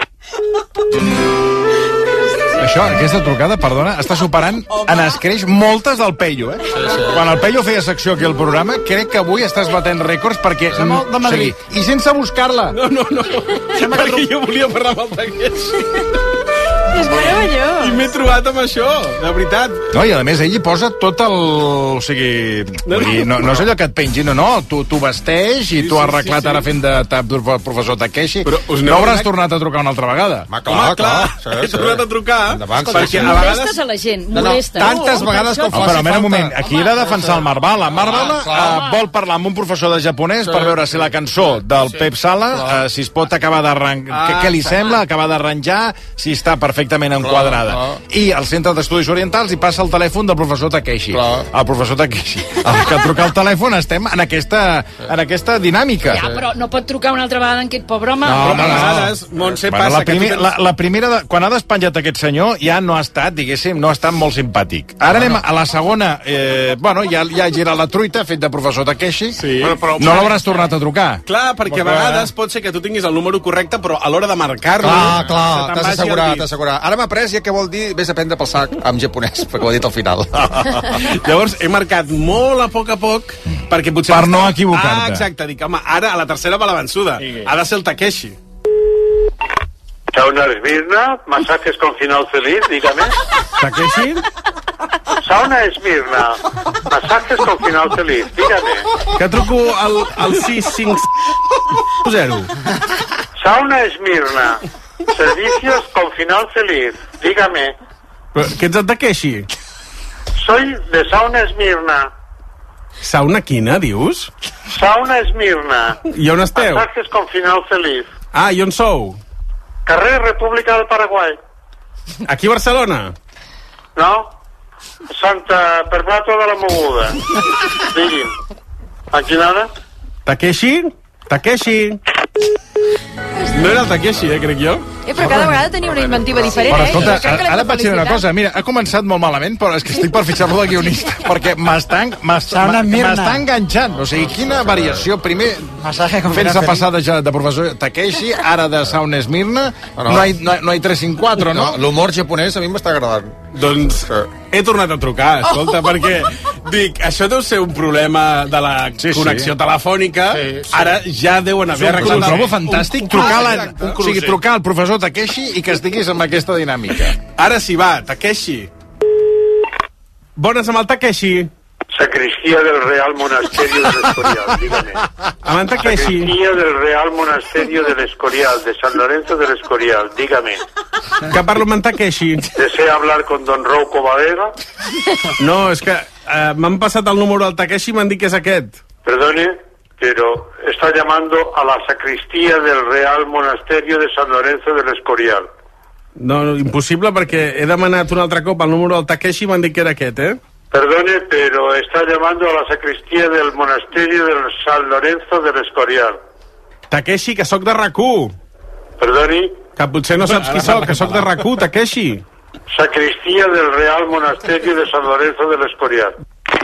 Això, aquesta trucada, perdona, està superant en escreix moltes del Pello, eh? Sí, sí. Quan el Pello feia secció aquí al programa, crec que avui estàs batent rècords perquè... De Madrid. Sí. I sense buscar-la. No, no, no. Perquè jo volia parlar amb el Takeshi. És meravellós. I m'he trobat amb això, de veritat. No, i a més ell hi posa tot el... O sigui, no, dir, no, no és allò que et pengi, no, no, tu, tu vesteix i sí, tu has arreglat sí, sí, sí. ara fent de tap del professor Takeshi. Però no hauràs tornat a trucar una altra vegada? Ma, clar, Home, clar, clar. Sí, he sí. tornat a trucar. Endavant, perquè a vegades... Molestes a la gent, molestes. No, no, tantes no, vegades com faci falta. Però, un moment, aquí he de defensar el Marvala. Marvala uh, vol parlar amb un professor de japonès sí. per veure si la cançó del sí. Pep Sala, uh, si es pot acabar d'arranjar, ah, què li sembla, acabar d'arranjar, si està perfectament enquadrada. Ah. I al Centre d'Estudis Orientals hi passa el telèfon del professor Takeshi. Clar. El professor Takeshi. El que truca al telèfon estem en aquesta, en aquesta dinàmica. Ja, però no pot trucar una altra vegada en aquest pobre home. No, no, no. Vegades, Montse, bueno, passa la, primi, que... La, la primera, de, quan ha despenjat aquest senyor, ja no ha estat, diguéssim, no ha estat molt simpàtic. Ara no, anem no. a la segona, eh, bueno, ja, ja gira la truita, fet de professor Takeshi. Sí. Bueno, però, no l'hauràs tornat a trucar. Clar, perquè a vegades pot ser que tu tinguis el número correcte, però a l'hora de marcar-lo... Clar, clar, t'has assegurat, t'has assegurat. Ara m'ha après ja què vol dir, vés a prendre pel sac en japonès, perquè ho he dit al final. Llavors, he marcat molt a poc a poc, perquè potser... Per no equivocar-te. Ah, exacte, dic, home, ara a la tercera va la vençuda. Ha de ser el Takeshi. Sauna Esmirna, masajes con final feliz, dígame. Takeshi? Sauna Esmirna, masajes con final feliz, dígame. Que truco al, al sis cinc zero. Sauna Esmirna, servicios con final feliz, dígame. Però, què ets el Takeshi? Soy de Sauna Esmirna. Sauna quina, dius? Sauna Esmirna. I on esteu? Masajes con final feliz. Ah, i on sou? Carrer República del Paraguai. Aquí a Barcelona? No. Santa Perpètua de la Moguda. Digui'm. A quina hora? Takeshi? Takeshi? No era el Takeshi, eh, crec jo. Eh, però cada vegada tenia una inventiva diferent, però, eh? escolta, ara, ara et vaig dir una cosa. Mira, ha començat molt malament, però és que estic per fitxar-lo de guionista, perquè m'està enganxant. O sigui, quina variació. Primer, fent-se passar de, de professor Takeshi, ara de Sauna Esmirna. No, no, hay, no, no hay tres cinc quatre, no? no L'humor japonès a mi m'està agradant. Doncs he tornat a trucar, escolta, oh. perquè dic, això deu ser un problema de la sí, connexió sí. telefònica. Sí, sí. Ara ja deuen haver arreglat. Ho trobo fantàstic, un, un, trucar, la, un, o sigui, trucar al professor Takeshi i que estiguis amb aquesta dinàmica. Ara sí, va, Takeshi. Bones amb el Takeshi. Sacristia del Real Monasterio del Escorial, dígame. Amb en Takeshi. Sacristia del Real Monasterio del Escorial, de San Lorenzo del Escorial, dígame. Que parlo amb en Takeshi. ¿Desea hablar con don Rouco Badega? No, és que uh, m'han passat el número del Takeshi i m'han dit que és aquest. Perdone, pero está llamando a la sacristía del Real Monasterio de San Lorenzo del Escorial. No, no, impossible, perquè he demanat un altre cop el número del Takeshi i m'han dit que era aquest, eh? Perdone, pero está llamando a la sacristía del Monasterio de San Lorenzo del Escorial. Takeshi, que sóc de R A C u. Perdoni? Que potser no saps qui sóc, que sóc de R A C u, Takeshi. Sacristía del Real Monasterio de San Lorenzo del Escorial.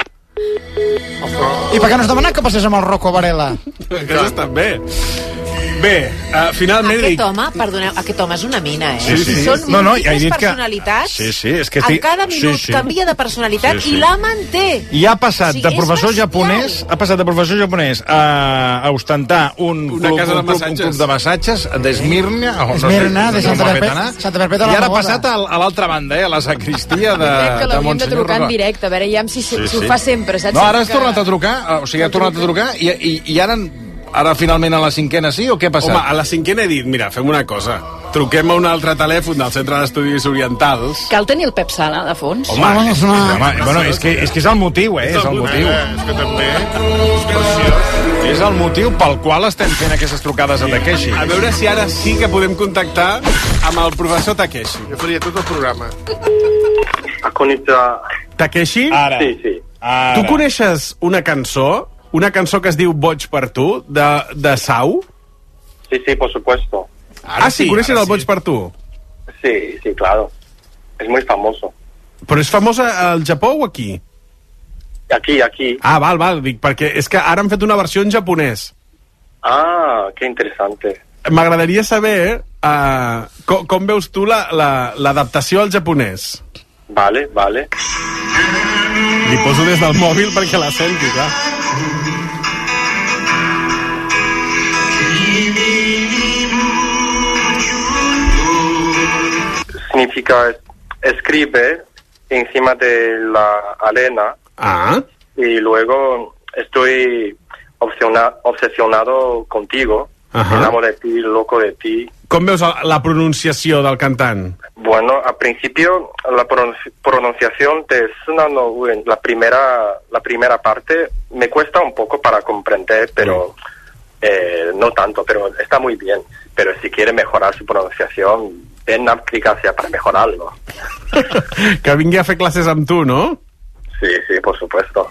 I per què no has demanat que passés amb el Rocco Varela? Que has estat bé. Bé, uh, finalment... Aquest dic... home, perdoneu, aquest home és una mina, eh? Sí, sí. Són no, no, múltiples ja personalitats. Que... Sí, sí, és que... En cada minut sí, sí. canvia de personalitat sí, sí. i la manté. I ha passat o sigui, de professor japonès ha passat de professor japonès a, a ostentar un Una club, casa un, club, un club de massatges d'Esmirna, no Esmirna, sé, de Santa Perpètua, Santa Perpètua de la Mogoda. I ara ha passat a, a l'altra banda, eh, a la sacristia de, crec que de Monsenyor de trucar en directe, a veure, ja si, si, sí, si ho fa sempre, saps? No, ara has tornat a trucar, o sigui, ha tornat a trucar i, i, i ara... Ara, finalment, a la cinquena sí, o què ha passat? Home, a la cinquena he dit, mira, fem una cosa. Truquem a un altre telèfon del Centre d'Estudis Orientals. Cal tenir el Pep Sala, de fons. Home, home, és, una... home bueno, és, que, és que és el motiu, eh? És el motiu. És que també... És preciós. És el motiu pel qual estem fent aquestes trucades a Takeshi. A veure si ara sí que podem contactar amb el professor Takeshi. Jo faria tot el programa. A Konita... Takeshi? Ara. Sí, sí. Ara. Tu coneixes una cançó, una cançó que es diu Boig per tu, de, de Sau? Sí, sí, por supuesto. Ara ah, sí, coneixes el sí. Boig per tu? Sí, sí, claro. Es muy famoso. Però és famosa al Japó o aquí? Aquí, aquí. Ah, val, val, dic, perquè és que ara han fet una versió en japonès. Ah, qué interesante. m'agradaria saber uh, com, com veus tu l'adaptació la, la, al japonès. Vale, vale. Li poso des del mòbil perquè la senti, clar. Significa escribe encima de la arena. Ah. Y luego estoy obsesiona, obsesionado contigo. Ajá. Enamorado de ti, loco de ti. Com veus la pronunciació del cantant? Bueno, al principio la pronunci pronunciación de Suna no Uen, la primera, la primera parte, me cuesta un poco para comprender, pero eh, no tanto, pero está muy bien. Pero si quiere mejorar su pronunciación, ven a aplicación para mejorarlo. Que vingui a fer classes amb tu, no? Sí, sí, por supuesto.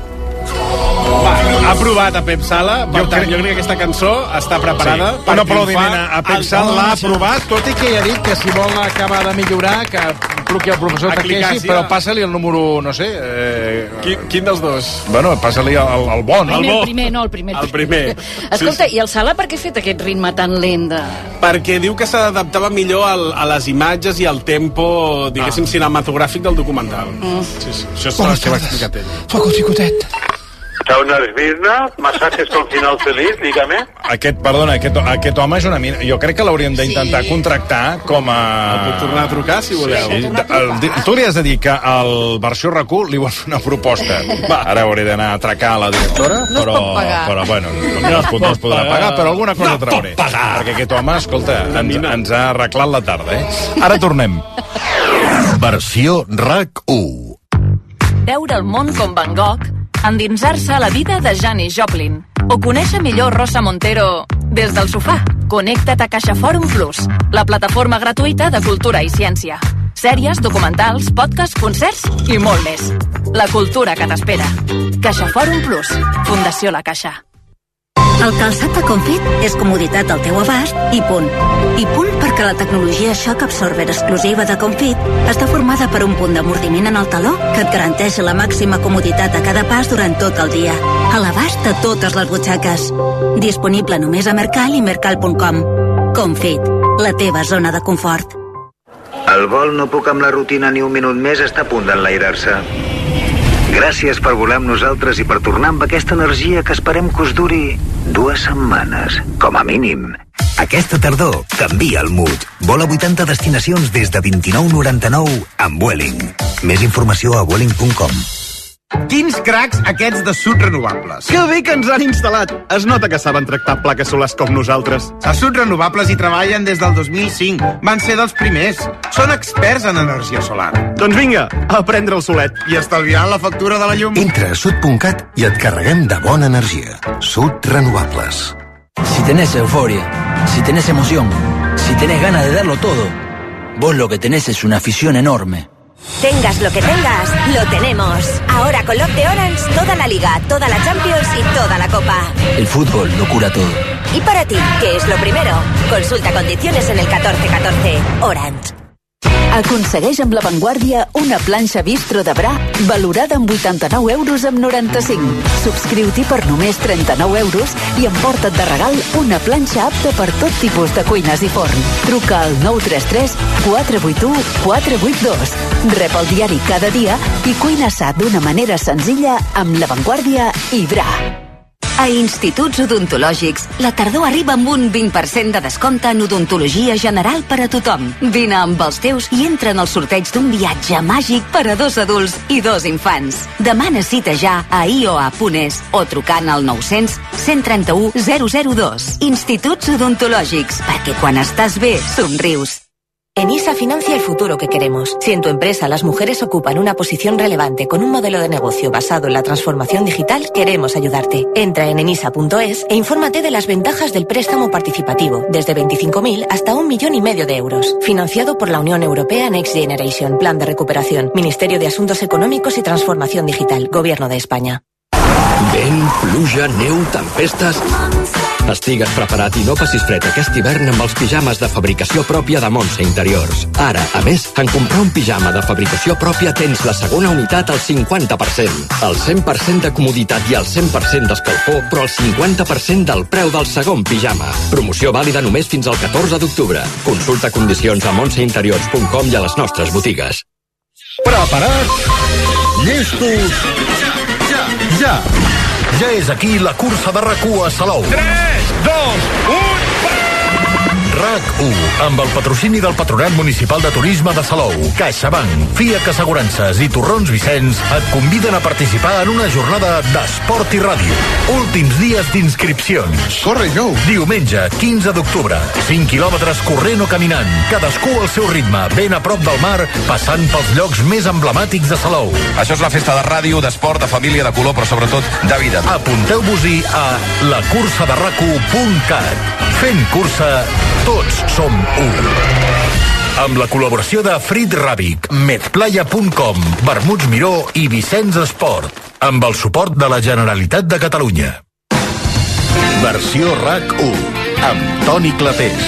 Va, ha aprovat a Pep Sala, per jo, tant, crec... jo crec que aquesta cançó està preparada sí. per un aplaudiment a Pep Sala, l'ha aprovat, tot i que ja ha dit que si vol acabar de millorar, que truqui al professor Takeshi, però passa-li el número, no sé... Eh... Quin, quin dels dos? Bueno, passa-li el, el bon. El, el, bo. el primer, no, el primer. El primer. Escolta, sí, sí. I el Sala per què ha fet aquest ritme tan lent? De... Perquè diu que s'adaptava millor al, a les imatges i al tempo, diguéssim, ah. cinematogràfic del documental. Mm. Sí, sí. Això és el que va explicar ell. Soc un xicotet. Sauna Esmirna, masajes con final feliz, dígame. Aquest, perdona, aquest, aquest home és una mina. Jo crec que l'hauríem d'intentar sí. contractar com a... El puc tornar a trucar, si voleu. Sí, el, tu li has de dir que al versió R A C U li vol fer una proposta. Va. Ara hauré d'anar a atracar a la directora, no però, però bueno, no, no, es, no es podrà pagar, pagar, però alguna cosa no trauré. Perquè aquest home, escolta, ens, ens ha arreglat la tarda, eh? Ara tornem. Versió R A C U. Veure el món com Van Gogh, endinsar-se a la vida de Janis Joplin o conèixer millor Rosa Montero des del sofà. Connecta't a CaixaForum Plus, la plataforma gratuïta de cultura i ciència. Sèries, documentals, podcasts, concerts i molt més. La cultura que t'espera. CaixaForum Plus, Fundació La Caixa. El calçat de Comfit és comoditat al teu abast i punt. I punt perquè la tecnologia Shock Absorber exclusiva de Comfit està formada per un punt d'amortiment en el taló que et garanteix la màxima comoditat a cada pas durant tot el dia. A l'abast de totes les butxaques. Disponible només a Mercal i Mercal punt com. Comfit, la teva zona de confort. El vol No puc amb la rutina ni un minut més està a punt d'enlairar-se. Gràcies per volar amb nosaltres i per tornar amb aquesta energia que esperem que us duri dues setmanes, com a mínim. Aquesta tardor canvia el mood. Vola vuitanta destinacions des de vint-i-nou noranta-nou amb Vueling. Més informació a vueling punt com. Quins cracs aquests de Sud Renovables. Que bé que ens han instal·lat. Es nota que saben tractar plaques solars com nosaltres. A Sud Renovables hi treballen des del dos mil cinc. Van ser dels primers. Són experts en energia solar. Doncs vinga, a prendre el solet i estalviar la factura de la llum. Entra a sud punt cat i et carreguem de bona energia. Sud Renovables. Si tenés euforia, si tenés emoción, si tenés ganas de darlo todo, vos lo que tenés es una afición enorme. Tengas lo que tengas, lo tenemos. Ahora con Lock de Orange, toda la Liga, toda la Champions y toda la Copa. El fútbol lo cura todo. ¿Y para ti, qué es lo primero? Consulta condiciones en el catorze catorze. Orange. Aconsegueix amb La Vanguardia una planxa bistro de Bra valorada amb vuitanta-nou euros amb noranta-cinc. Subscriu-t'hi per només trenta-nou euros i emporta't de regal una planxa apta per tot tipus de cuines i forn. Truca al nou tres tres quatre vuit u quatre vuit dos. Rep el diari cada dia i cuina sa d'una manera senzilla amb La Vanguardia i Bra. A Instituts Odontològics, la tardor arriba amb un vint per cent de descompte en odontologia general per a tothom. Vine amb els teus i entra en el sorteig d'un viatge màgic per a dos adults i dos infants. Demana cita ja a i o a punt es o trucant al nou cents cent trenta-u zero zero dos. Instituts Odontològics, perquè quan estàs bé, somrius. ENISA financia el futuro que queremos. Si en tu empresa las mujeres ocupan una posición relevante con un modelo de negocio basado en la transformación digital, queremos ayudarte. Entra en enisa punto es e infórmate de las ventajas del préstamo participativo, desde veinticinco mil hasta un millón y medio de euros. Financiado por la Unión Europea Next Generation, Plan de Recuperación, Ministerio de Asuntos Económicos y Transformación Digital, Gobierno de España. Vent, pluja, neu, tempestes... Estigues preparat i no passis fred aquest hivern amb els pijames de fabricació pròpia de Montse Interiors. Ara, a més, en comprar un pijama de fabricació pròpia tens la segona unitat al cinquanta per cent. El cent per cent de comoditat i el cent per cent d'escalfor, però el cinquanta per cent del preu del segon pijama. Promoció vàlida només fins al catorze d'octubre. Consulta condicions a montse interiors punt com i a les nostres botigues. Preparats? Llestos? Ja, ja. Ja és aquí la cursa de RAC u a Salou. tres, dos, u, RAC u, amb el patrocini del Patronat Municipal de Turisme de Salou, CaixaBank, FIAC Assegurances i Torrons Vicenç et conviden a participar en una jornada d'esport i ràdio. Últims dies d'inscripcions. Corre, jo! Diumenge, quinze d'octubre. cinc quilòmetres corrent o caminant. Cadascú al seu ritme, ben a prop del mar, passant pels llocs més emblemàtics de Salou. Això és una festa de ràdio, d'esport, de família, de color, però sobretot de vida. Apunteu-vos-hi a la cursa de rac u punt cat. Fent cursa, tots som u. Amb la col·laboració de Frit Ràbic, medplaya punt com, Vermuts Miró i Vicenç Esport. Amb el suport de la Generalitat de Catalunya. Versió RAC u, amb Toni Clapés.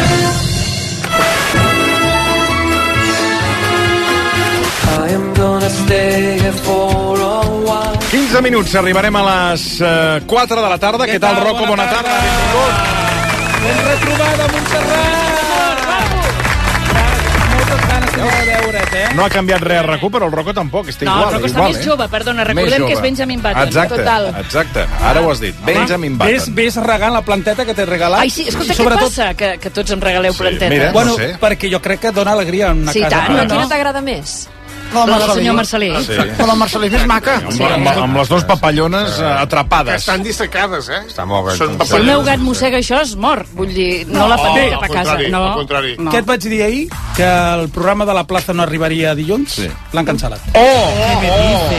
I am gonna stay here for a while. quinze minuts, arribarem a les uh, quatre de la tarda. Què, Què tal, Rocco? Bona, bona tarda. tarda. Benvingut. Ben retrobada, Montserrat! Moltes ganes de veure't, eh? No ha canviat res a RAC u, però el Rocco tampoc, està no, igual. No, el Rocco igual, està més eh? jove, perdona, recordem que és Benjamin Button. Exacte, Total. exacte, ara ho has dit, Benjamin Button. Ves, ves regant la planteta que t'he regalat. Ai, sí, escolta, sobretot... què passa que, que tots em regaleu sí, planteta? Mira, bueno, no sé. perquè jo crec que dona alegria en una sí, casa. Sí, tant, no, no? Quina t'agrada més? La, la del senyor Marcelí. Sí. La del Marcelí és maca. Amb, sí. amb, amb les dues papallones uh, atrapades. Que estan dissecades, eh? Està molt bé. Són Si el meu gat mossega això, es mor. Vull dir, no, no la patim cap a casa. No, al contrari. no. Què et vaig dir ahir? Que el programa de la plaça no arribaria dilluns? Sí. L'han cancel·lat. Oh! Què me dice?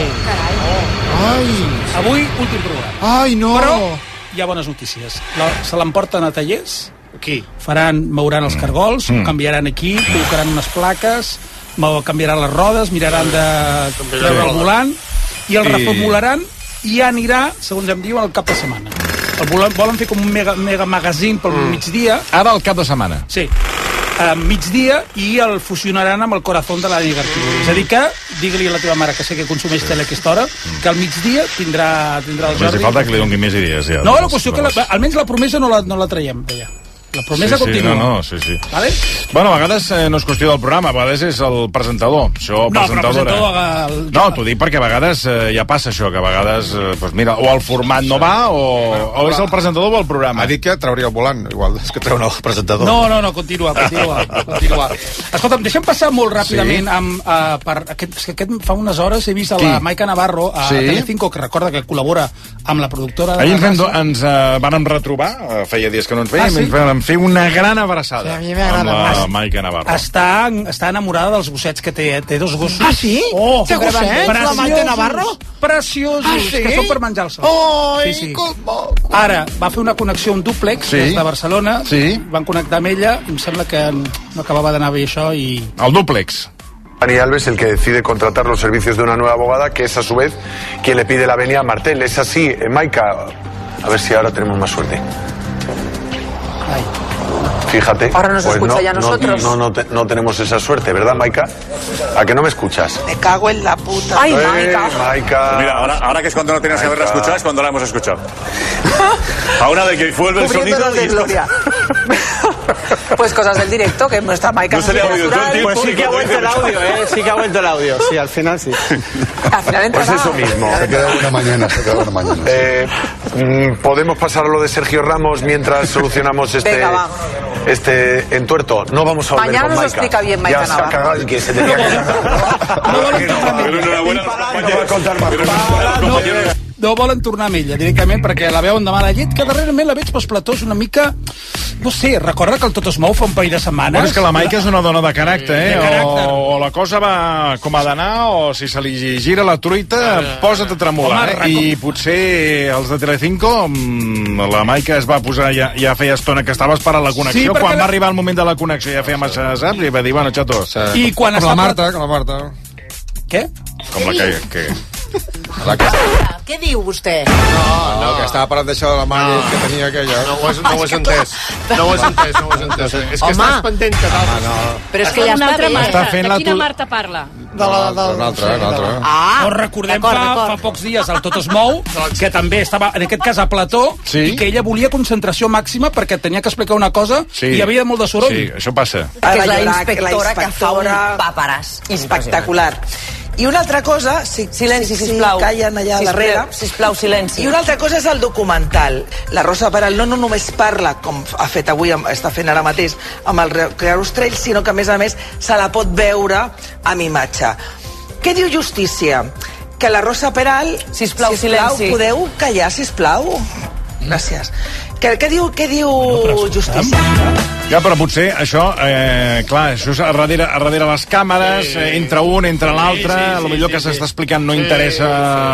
Oh. Ai. Avui, últim programa. Ai, no. Però hi ha bones notícies. La, se l'emporten a tallers. Aquí. Faran, mouran els cargols, mm. canviaran aquí, col·locaran unes plaques, canviaran les rodes, miraran de treure el volant i el reformularan i ja anirà, segons em diuen, al cap de setmana. El volen, volen fer com un mega, mega magazine pel mm. migdia. Ara al cap de setmana. Sí. A migdia i el fusionaran amb el corazón de la García. És a dir que, digue-li a la teva mare, que sé que consumeix tele a aquesta hora, que al migdia tindrà, tindrà el Jordi... Més falta que li doni més idees, ja. No, la qüestió que la, almenys la promesa no la, no la traiem, deia. La promesa sí, sí, continua. No, no, sí, sí. Vale? Bueno, a vegades eh, no és qüestió del programa, a vegades és el presentador. Això, no, presentadora. però presentador... El... No, t'ho dic perquè a vegades eh, ja passa això, que a vegades, eh, pues mira, o el format no va, o, o és el presentador o el programa. Ha dit que trauria el volant, igual, és que treu el presentador. No, no, no, continua, continua. continua. Escolta'm, deixem passar molt ràpidament sí. amb, uh, per aquest, és que aquest fa unes hores he vist a la Maica Navarro a sí. Telecinco, que recorda que col·labora amb la productora de Ahir la ens, ens uh, vàrem retrobar, uh, feia dies que no ens veiem, ah, sí? ens vam fer una gran abraçada sí, amb la Maica Navarro. Està, està enamorada dels gossets que té, té dos gossos. Ah, sí? Oh, té gossets, la Maica Navarro? Preciosos, ah, sí? Que són per menjar-se'ls. Oh, sí, sí. Ara, va fer una connexió, un dúplex, sí. des de Barcelona, sí. van connectar amb ella, i em sembla que no acabava d'anar bé això i... El dúplex. Dani Alves el que decide contratar los servicios de una nueva abogada, que es a su vez quien le pide la venia a Martel. Es así, eh, Maica. A ver si ahora tenemos más suerte. Ay. Fíjate. Ahora nos pues escucha no, ya nosotros. No, no, no, te, no tenemos esa suerte, ¿verdad, Maica? ¿A que no me escuchas? Me cago en la puta. Ay, eh, Maica. Maica. Pues mira, ahora, ahora que es cuando no tenías que haberla escuchado, es cuando la hemos escuchado. A una de que vuelve el sonido de y... gloria. Pues cosas del directo, que nuestra Maica... No se le ha oído todo el tiempo. Pues sí que ha vuelto el audio, ¿eh? Sí que ha vuelto el audio. Sí, al final sí. Al final entra. Pues eso mismo. Se queda una mañana, se queda una mañana. Eh, ¿Podemos pasar a lo de Sergio Ramos mientras solucionamos este... Venga, va. Este entuerto? No vamos a volver Mañana con nos Maica. explica bien Maica Ya se ha Navarro. cagado el que se tenía que cagar. Pero enhorabuena a los compañeros. No, no volen tornar amb ella directament perquè la veuen de mala llet, que darrerament la veig pels platós una mica, no sé, recorda que el Tot es mou fa un parell de setmanes. Bueno, és que la Maica és una dona de caràcter, eh? De caràcter. O, o la cosa va com ha d'anar, o si se li gira la truita, uh, posa't a tremolar. Eh? I potser els de Telecinco, la Maica es va posar, ja, ja feia estona que estava esperant la connexió, sí, quan va arribar el moment de la connexió ja feia massa, saps? I va dir, bueno, xato. I quan com està... la Marta, com la Marta. Què? Com la que... que... La que... Què diu vostè? No, no, que estava parlant d'això de la mare que tenia aquella. No ho has, no ho has entès. No ho has entès, no ho has entès. És que estàs pendent que d'altres. No. Però és que ja està bé. Està fent De la quina tu- Marta parla? De la, de una altra, una altra. Ah, Us recordem d'acord, fa, d'acord. fa pocs dies el Tot es mou, que també estava, en aquest cas, a plató, Sí. i que ella volia concentració màxima perquè tenia que explicar una cosa Sí. i hi havia molt de soroll. Sí, això passa. Que és la Llorac, inspectora la que fa un inspectora paperàs. espectacular. I una altra cosa, si, Silenci, si, sisplau. si callen allà Sisplau, darrere. sisplau, silenci. I una altra cosa és el documental. La Rosa Peral no, no només parla, com ha fet avui, amb- està fent ara mateix, amb el Crear Ostrell, sinó que, a més a més, se la pot veure amb imatge. Què diu Justícia? Que la Rosa Peral... Sisplau, silenci. podeu callar, sisplau? Gràcies. Què, què diu, què diu Justícia? Ja, però potser això, eh, clar, això és a darrere, a darrere les càmeres, sí. eh, entre un, entre l'altre, sí, sí, sí, millor sí, que s'està explicant no sí, interessa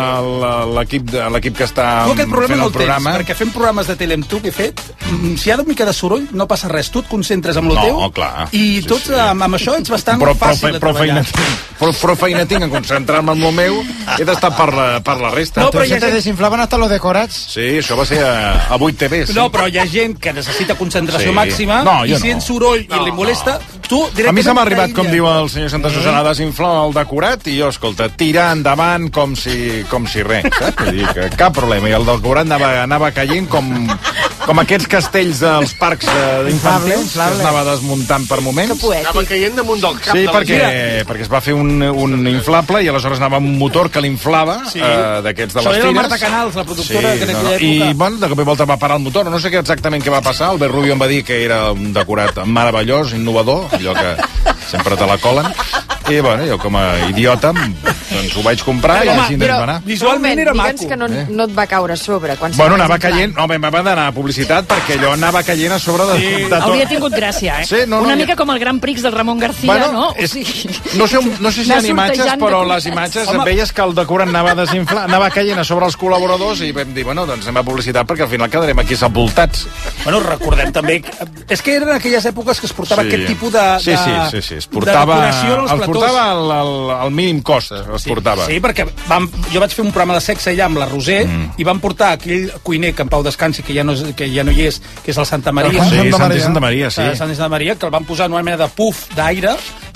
sí. l'equip de- l'equip que està Tu aquest problema fent no el el tens, programa. perquè fent programes de tele amb tu que he fet, mm, si hi ha una mica de soroll no passa res, tu et concentres amb el No, teu clar. i Sí, tots sí. amb, amb això ets bastant Però, però, fàcil de però, feina treballar. tinc, però, però feina tinc en concentrar-me en el meu, he d'estar per, la, per la resta. No, però ja te desinflaven hasta los decorats. Sí, això va ser a, a vuit T V. Sí. No, però hi ha gent que necessita concentració Sí. màxima No, i jo si no. en soroll i li molesta, tu directament... A mi se m'ha arribat, com t'aïlles. diu el senyor Santa Susana, desinflar el decorat i jo, escolta, tirar endavant com si, com si res, saps? Vull dir que cap problema. I el decorat anava, anava caient com, com aquests castells dels parcs eh, infantils que inflable. es anava desmuntant per moments. Anava caient damunt del cap Sí, de la perquè, gent. perquè es va fer un, un inflable i aleshores anava amb un motor que l'inflava, Sí. eh, d'aquests de Això les era la tires. Marta Canals, la productora, que en aquella I, època- bueno, de cop i volta va parar el motor. No sé què exactament què va passar. El Albert Rubio em va dir que era un decorat meravellós, innovador, allò que sempre te la colen. I, bueno, jo com a idiota, doncs ho vaig comprar i així ens va anar. Visualment era maco. Digue'ns que no, Eh? no et va caure a sobre. Quan Bueno, estaves anava inflant. caient, no, m'ha d'anar a publicitat perquè allò anava caient a sobre de, Sí. de tot. Hauria tingut gràcia, eh? Sí, no, no, Una ja- mica com el Gran Prix del Ramon García, Bueno, no? és- O sigui, No sé, no sé si hi ha anar imatges, sortejant però de les costats. imatges Home. veies que el decorat anava desinflar, anava caient a sobre els col·laboradors i vam dir, bueno, doncs anem a publicitat perquè al final quedarem aquí sepultats. Bueno, recordem també... Que, és que eren aquelles èpoques que es portava Sí. aquest tipus de, de, Sí, sí, sí, sí. Es portava, de decoració als els platós. portava al, al, al mínim cost, es portava. Sí, perquè vam, jo vaig fer un programa de sexe allà amb la Roser mm. i vam portar aquell cuiner que en Pau descansi, que ja no, és, que ja no hi és, que és el Santa Maria. Sí, Santa Maria, Santa Maria, sí. Eh, Santa Maria, que el van posar en una mena de puf d'aire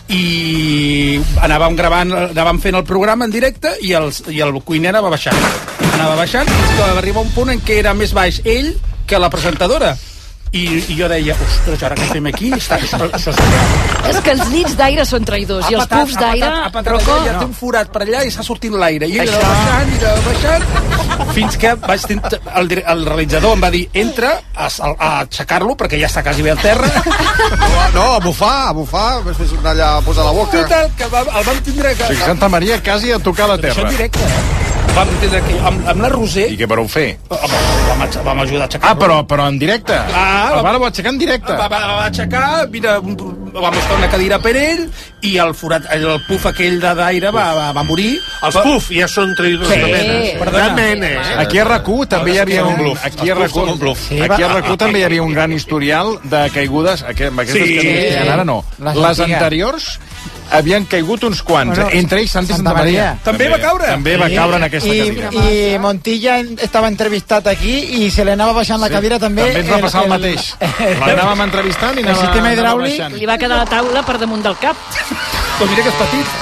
i anàvem gravant, anàvem fent el programa en directe i, els, i el cuiner anava baixant. Anava baixant fins que va arribar un punt en què era més baix ell que la presentadora. I, i jo deia, ostres, ara que estem aquí, està, això, això és... és que els llits d'aire són traïdors i els pufs d'aire... Ha patat, Rocco, ja té un forat per allà i està sortint l'aire. I ell anava baixant, i anava baixant, fins que vaig tenir, el, dir- el realitzador em va dir, entra a, a aixecar-lo, perquè ja està quasi bé al terra. No, no, a bufar, a bufar, després anar allà a posar la boca. Total, que va, el vam tindre que... O sigui, Santa Maria quasi a tocar la Això terra. en directe, eh? Vam tindre que... Amb, amb la Roser... I què vareu fer? Vam, aix- vam ajudar a aixecar-lo. Ah, però, però en directe? Ah, el van aixecar en directe? Va, va, va aixecar, mira, un, vam estar una cadira per ell i el forat, el puf aquell de d'aire va, va, va morir. Els puf ja són traïdors Sí, de mena. perdona. De mena, eh? Aquí a RAC1 també hi havia un... Aquí a RAC1 aquí a RAC1 també hi havia un gran historial de caigudes, aqu- amb aquestes Sí. que no hi ha ara no. Les Les antigues. anteriors havien caigut uns quants, Bueno, entre ells Santa, Santa Santa Maria. Maria. També va caure. També va caure en aquesta I, cadira. I Montilla en- estava entrevistat aquí i se li anava baixant la cadira també. També ens va passar el, mateix. L'anàvem entrevistant i el anava, sistema anava hidràulic. baixant. Li va quedar la taula per damunt del cap. Però mira que és petit.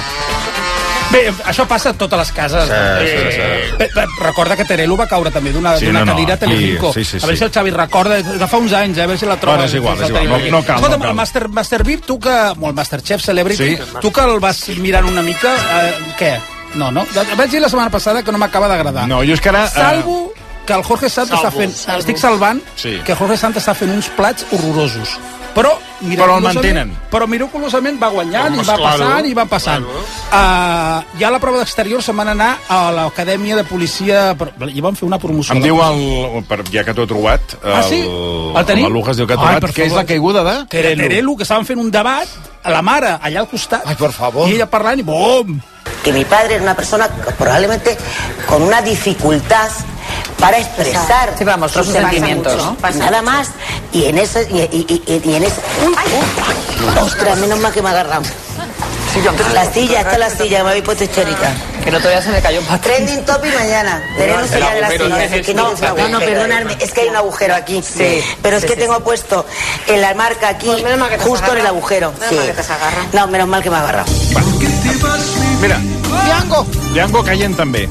Bé, això passa a totes les cases. Sí, sí, sí. Eh, eh, Recorda que Terelu va caure també d'una Sí, d'una no, no, cadira a aquí, Telecinco. sí, sí, a veure sí. si el Xavi recorda, de fa uns anys, eh, a veure si la troba. Bueno, és igual, és igual, no- no cal, Escolta'm, no cal. el Master, Master V I P, tu que... O el Masterchef Celebrity, Sí. tu que el vas mirant una mica, eh, què? No, no? Vaig dir la setmana passada que no m'acaba d'agradar. No, jo és que ara... eh, Salvo que el Jorge Sant està Salvo, fent... salvo. Estic salvant Sí. que Jorge Sant està fent uns plats horrorosos. Però, Però el miraculosament- mantenen. Però miraculosament va guanyant Home, i va claro, passant i va passant. Uh, ja a la prova d'exterior se'n van anar a l'acadèmia de policia per- i van fer una promoció. Em diu el... Per, ja que t'ho he trobat... El, Ah, sí? El tenim? El Lujas diu que ha Ai, trobat, per que és favor. la caiguda de... Terelu. Terelu, que estaven fent un debat a la mare, allà al costat. Ai, por favor. I ella parlant i bom! Que mi padre era una persona que probablemente con una dificultad para expresar Sí, para mostrar sus sentimientos, ¿no? nada más y en ese y, y, y, y en ese ostras, menos mal que me agarran la silla, esta es la silla, me habéis puesto histérica. Que el otro día se me cayó un patín. Trending topic mañana. Tenemos allá de las sillas. No, no, no, perdonadme, es que hay un agujero aquí. Sí. Pero es que tengo puesto en la marca aquí, justo en el agujero. Sí. No, menos mal que me ha agarrado. Mira. Diango. Diango caient també.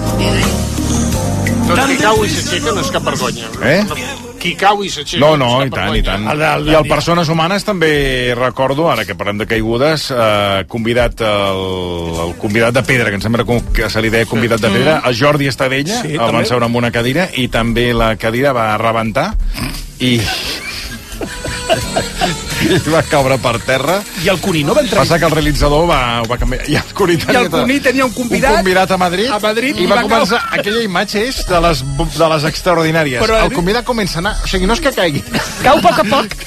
Doncs qui cau i s'aixeca no és cap vergonya. Eh? Qui cau i s'aixeca no, no, i tant, i tant. I el Persones Humanes també recordo, ara que parlem de caigudes, eh, convidat el, el convidat de pedra, que em sembla que se li deia convidat de pedra, el Jordi Estadella, sí, el van seure amb una cadira, i també la cadira va rebentar, i... i va caure per terra. I el Cuní no va entrar. Passa que el realitzador va, va canviar. I el Cuní tenia, I el Cuní tenia un convidat, un convidat a Madrid, a Madrid i, i va, va començar... Cau... Aquella imatge és de les, de les extraordinàries. Però el convidat comença a anar... O sigui, no és que caigui. Cau a poc a poc.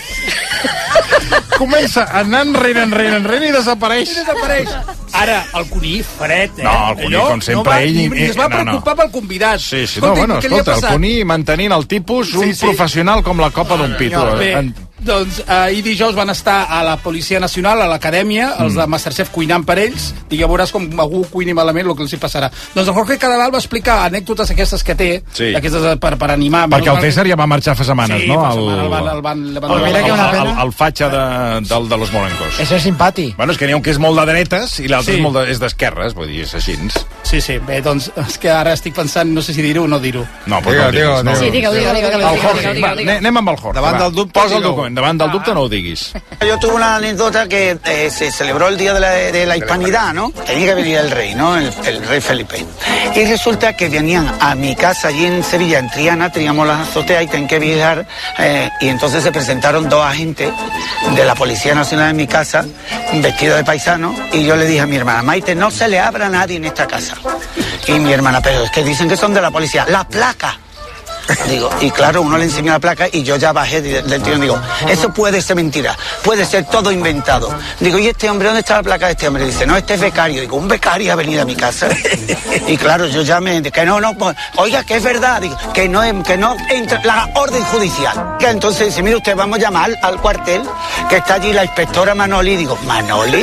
Comença a anar enrere, enrere, enrere i desapareix. I desapareix. Ara, el Cuní, fred, eh? No, el Cuní, com sempre, no va, ell... Ni, ni es va preocupar no, no. pel convidat. Sí, sí, escolta, no, bueno, escolta, el Cuní mantenint el tipus, un sí, sí. professional com la copa d'un pito. Bé, en... doncs ahir dijous van estar a la Policia Nacional, a l'acadèmia, els de Masterchef cuinant per ells, i ja veuràs com algú cuini malament el que els hi passarà. Doncs el Jorge Cadalal va explicar anècdotes aquestes que té, sí. aquestes per, per animar. Perquè el César ja va marxar fa setmanes, sí, no? Sí, fa setmanes el van... El, van, el, van, el, el, el, el, el fatxa de, del, de los morencos. Això és simpàtic. Bueno, és que n'hi ha un que és molt de dretes i l'altre sí. és, molt de, és d'esquerres, vull dir, és així. Sí, sí, bé, doncs és que ara estic pensant, no sé si dir-ho o no dir-ho. No, però digue, no digue, sí, digue-ho, digue-ho. Anem amb el Jorge. Davant del dubte. Posa el document, davant del dubte no ho diguis. Yo tuve una anécdota que eh, se celebró el Día de la, de la Hispanidad, ¿no? Tenía que venir el rey, ¿no? El, el rey Felipe. Y resulta que venían a mi casa allí en Sevilla, en Triana, teníamos la azotea y tenían que viajar, eh, y entonces se presentaron dos agentes de la Policía Nacional en mi casa, vestidos de paisano, y yo le dije a mi hermana, Maite, no se le abra a nadie en esta casa. Y mi hermana, pero es que dicen que son de la policía. ¡La placa! Digo, y claro, uno le enseñó la placa y yo ya bajé del tío y digo, eso puede ser mentira, puede ser todo inventado. Digo, ¿y este hombre, dónde está la placa de este hombre? Dice, no, este es becario. Digo, ¿un becario ha venido a mi casa? Y claro, yo ya me... Que no, no, pues, oiga, que es verdad. Digo, que no, que no entra la orden judicial. Que entonces dice, mire usted, vamos a llamar al, al cuartel, que está allí la inspectora Manoli. Digo, ¿Manoli?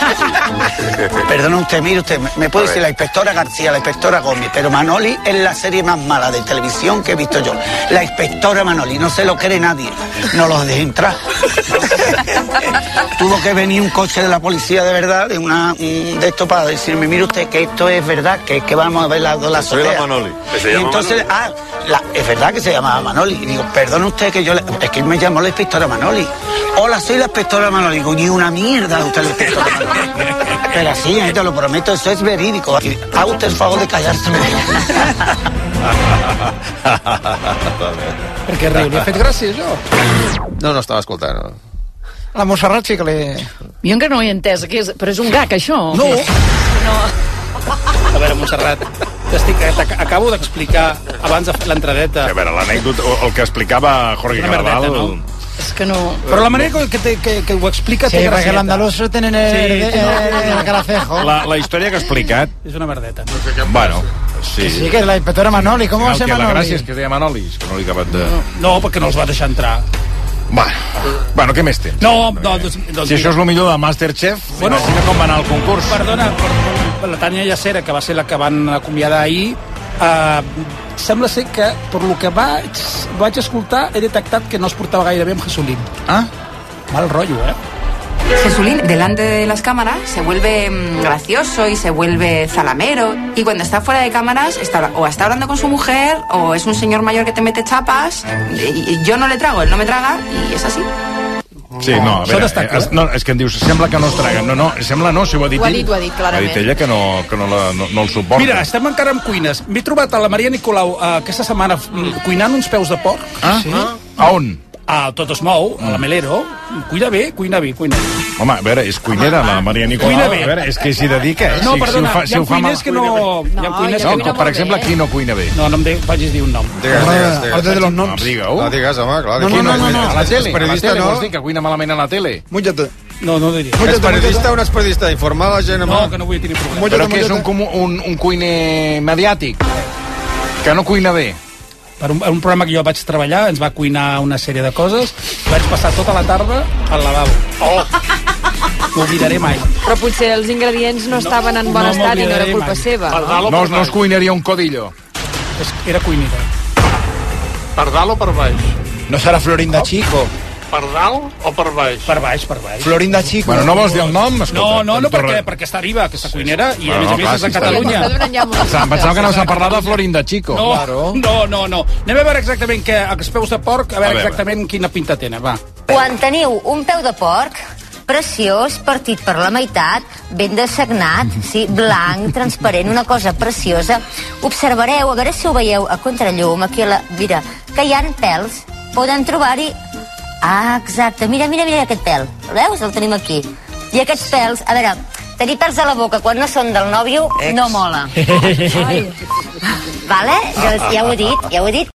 Perdona usted, mire usted, me puede decir la inspectora García, la inspectora Gómez, pero Manoli es la serie más mala de televisión que he visto yo. La inspectora Manoli, no se lo cree nadie, no los deje entrar. Tuvo que venir un coche de la policía de verdad, de una un, de esto para decirme, mire usted que esto es verdad, que, que vamos a ver la, la Soy la Manoli. Y entonces, Manoli? ah, la, es verdad que se llamaba Manoli. Y digo, perdone usted que yo le, es que me llamó la inspectora Manoli. Hola, soy la inspectora Manoli. Digo, ni una mierda usted la inspectora Manoli. Pero sí, te lo prometo, eso es verídico. Haga usted el favor de callarse. Per què riu? Li ha fet gràcia, això? No, no estava escoltant. No. La Montserrat sí que li... Jo encara no ho he entès, que és... però és un gag, això? No. no. A veure, Montserrat, t'estic, acabo d'explicar abans de fer l'entradeta. A veure, l'anècdota, el que explicava Jorge Cadalal... No? És que no... Però la manera que, te, que, que ho explica sí, té gracieta. Sí, perquè l'andalús tenen el, sí, el, el, el caracejo. La, la història que ha explicat... És una merdeta. Bueno, sí. Sí, que és la inspectora Manoli. Com va ser Manoli? La gràcia és que es deia Manoli, és que no li acabat de... No, no, perquè no els va deixar entrar. Bueno, bueno, què més tens? No, no, doncs, doncs si això és el millor de Masterchef, bueno, imagina com va anar el concurs. Perdona, per, la Tània Llacera, que va ser la que van acomiadar ahir, uh, sembla ser que, per lo que vaig, vaig escoltar, he detectat que no es portava gaire bé amb Jesulín. Ah? Mal rotllo, eh? Jesulín, delante de las cámaras, se vuelve mmm, gracioso y se vuelve zalamero. Y cuando está fuera de cámaras, está, o está hablando con su mujer, o es un señor mayor que te mete chapas. Y, y yo no le trago, él no me traga, y es así. Sí, no, a veure, eh, no, és que em dius, sembla que no es traga. No, no, sembla no, si ho ha dit ell. Ho ha dit, ho ha dit, clarament. Ha dit ella que no, que no, la, no, no el suporta. Mira, estem encara amb cuines. M'he trobat a la Maria Nicolau uh, aquesta setmana cuinant uns peus de porc. Ah? Sí. Ah? A on? A Tot es mou, a la Melero. Cuina bé, cuina bé, cuina bé. Home, a veure, és cuinera la Maria Nicolau. Cuina bé. A veure, és que s'hi dedica, eh? No, si, perdona, si fa, si hi ha cuiners que no... Hi ha cuiners no, que no. Per exemple, qui no cuina bé? No, no em de, vagis dir un nom. Digues, digues, digues. Orde de los noms. No, digue-ho. No, digues, home, clar. No, no, no, no, no. A la tele, a la tele, no. vols dir que cuina malament a la tele? Múllate. No, no diria. És periodista o no és periodista? D'informar la gent, home? No, que no vull tenir problema. Però que és un, un, un cuiner mediàtic? Que no cuina bé? Per un, un programa que jo vaig treballar, ens va cuinar una sèrie de coses, vaig passar tota la tarda al lavabo. Oh! No oblidaré mai. Però potser els ingredients no estaven en bon no estat i no era m'oblidaré culpa mai. seva. Per dalt o No, per no es baix? cuinaria un codillo. Era cuinera. Per dalt o per baix? No serà Florinda Chico. Per dalt o per baix? Per baix, per baix. Florinda Chico. Bueno, no vols dir el nom? No, Escolta, no, no, torna- perquè, perquè està viva, aquesta cuinera, i a Bueno, més a més clar, és de sí, està Catalunya. Està donant ja molt. Em pensava que anaves a parlar de Florinda Chico. No, no, no, no. Anem a veure exactament què, els peus de porc, a veure, A veure. exactament quina pinta tenen, va. Quan teniu un peu de porc preciós, partit per la meitat, ben dessagnat, sí, blanc, transparent, una cosa preciosa, observareu, a veure si ho veieu a contrallum, aquí a la... Mira, que hi ha pèls, poden trobar-hi... Ah, exacte, mira, mira, mira aquest pèl, el veus? El tenim aquí. I aquests pèls, a veure, tenir pèls a la boca quan no són del nòvio no mola. Vale? Ja, ja ho he dit, ja ho he dit.